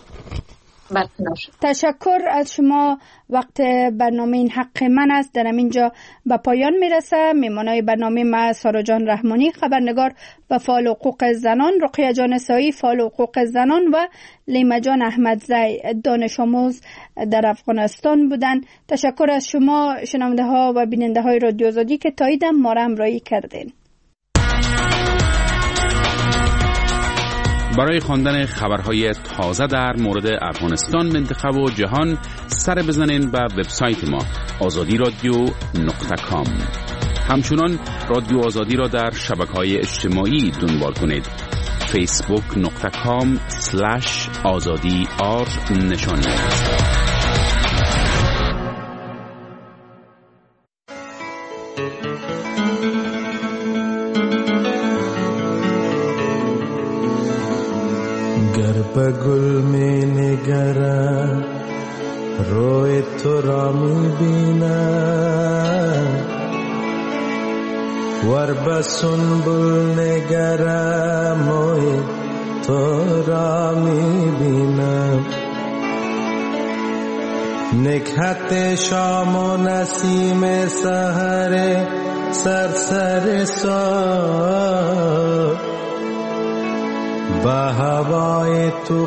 تشکر از شما. وقت برنامه این حق من است در اینجا به پایان میرسه. میمانای برنامه ما سارا جان رحمانی خبرنگار و فعال حقوق زنان، رقیه جان سایی فعال حقوق زنان و لیما جان احمدزی دانش آموز در افغانستان بودن. تشکر از شما شنونده ها و بیننده های رادیو آزادی که تاییدم ما را همراهی کردین. برای خواندن خبرهای تازه در مورد افغانستان، منطقه و جهان سر بزنین به وبسایت ما آزادی رادیو نقطه کام. همچنان رادیو آزادی را در شبکه‌های اجتماعی دنبال کنید. فیسبوک نقطه کام سلش آزادی آر نشان دهید. گر گل می نگرم روی تو را می بینم، ور به سنبل نگرم موی تو را می بینم. نکهت شام و نسیم سحر سرسر سا، به هوای تو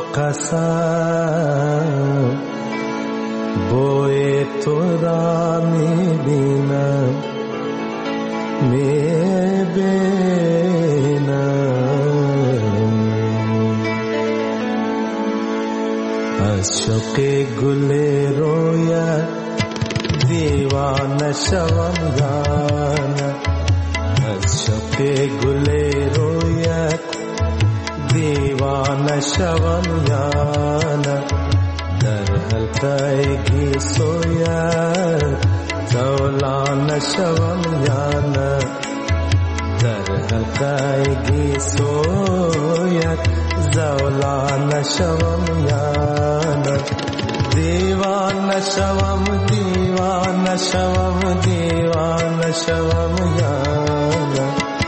قسم بوی تو را می بینم می بینم. از شوق گل رویت دیوانه شوم جانا، از شوق گل رویت دیوانه شوم جانا. در حلقه گیسویت زولانه شوم جانا، در حلقه گیسویت زولانه شوم جانا. دیوانه شوم دیوانه شوم دیوانه شوم جانا.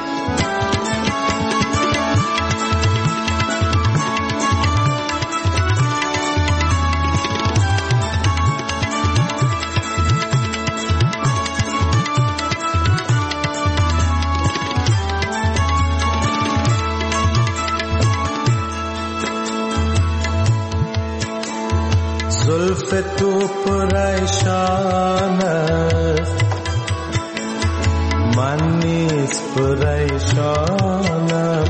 زلف تو پریشان است، من نیز پریشانم.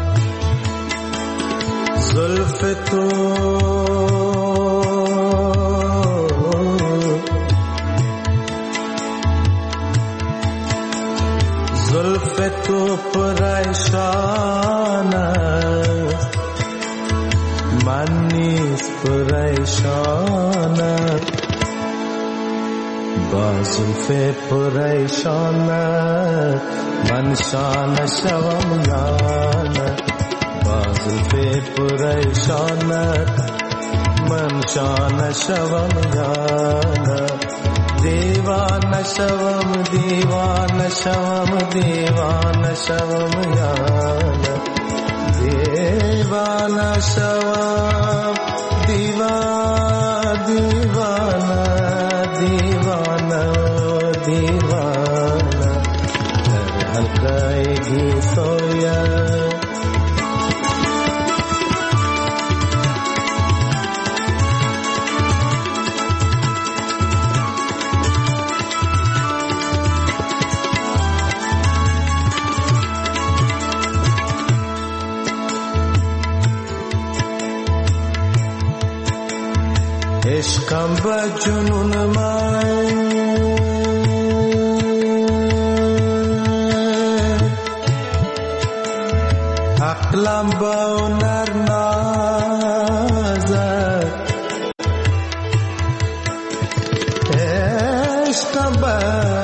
زلف تو زلف تو پریشان است، من نیز پریشانم. با زلف پریشانت من شانه شوم جانا، با زلف پریشانت من شانه شوم جانا. دیوانه شوم دیوانه شوم دیوانه شوم جانا. دیوانه شوم دیوانه دیوانه دیوانه دیوانه. در حلقه گیسویت عشقم به جنون من عقلم به هنر نازد. عشقم به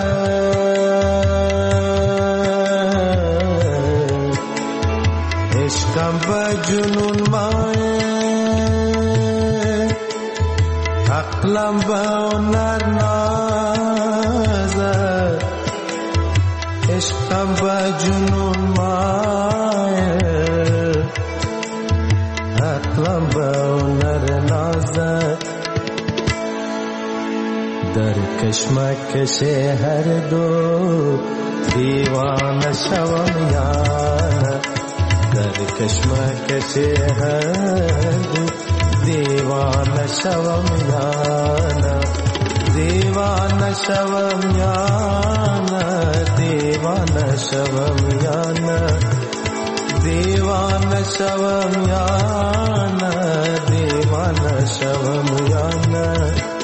عشقم به جنون من عقلم به هنر نازد. عشقم به جنون مایل عقلم به هنر نازد. در کشمکش هر دو دیوانه شوم یانا، در کشمکش هر دو دیوانه شوم یانا. دیوانه شوم یانا دیوانه شوم یانا. دیوانه شوم یا نه دیوانه شوم یا نه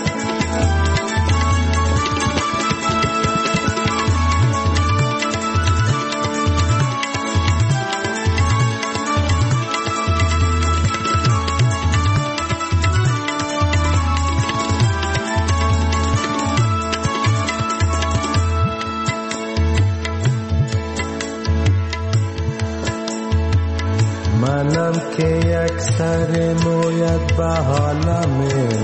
منم که یک سر مویت به حالم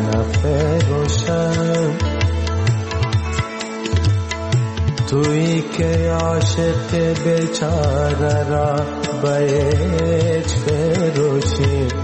نفروشم تویی که عاشق بیچاره را به هیچ فروشی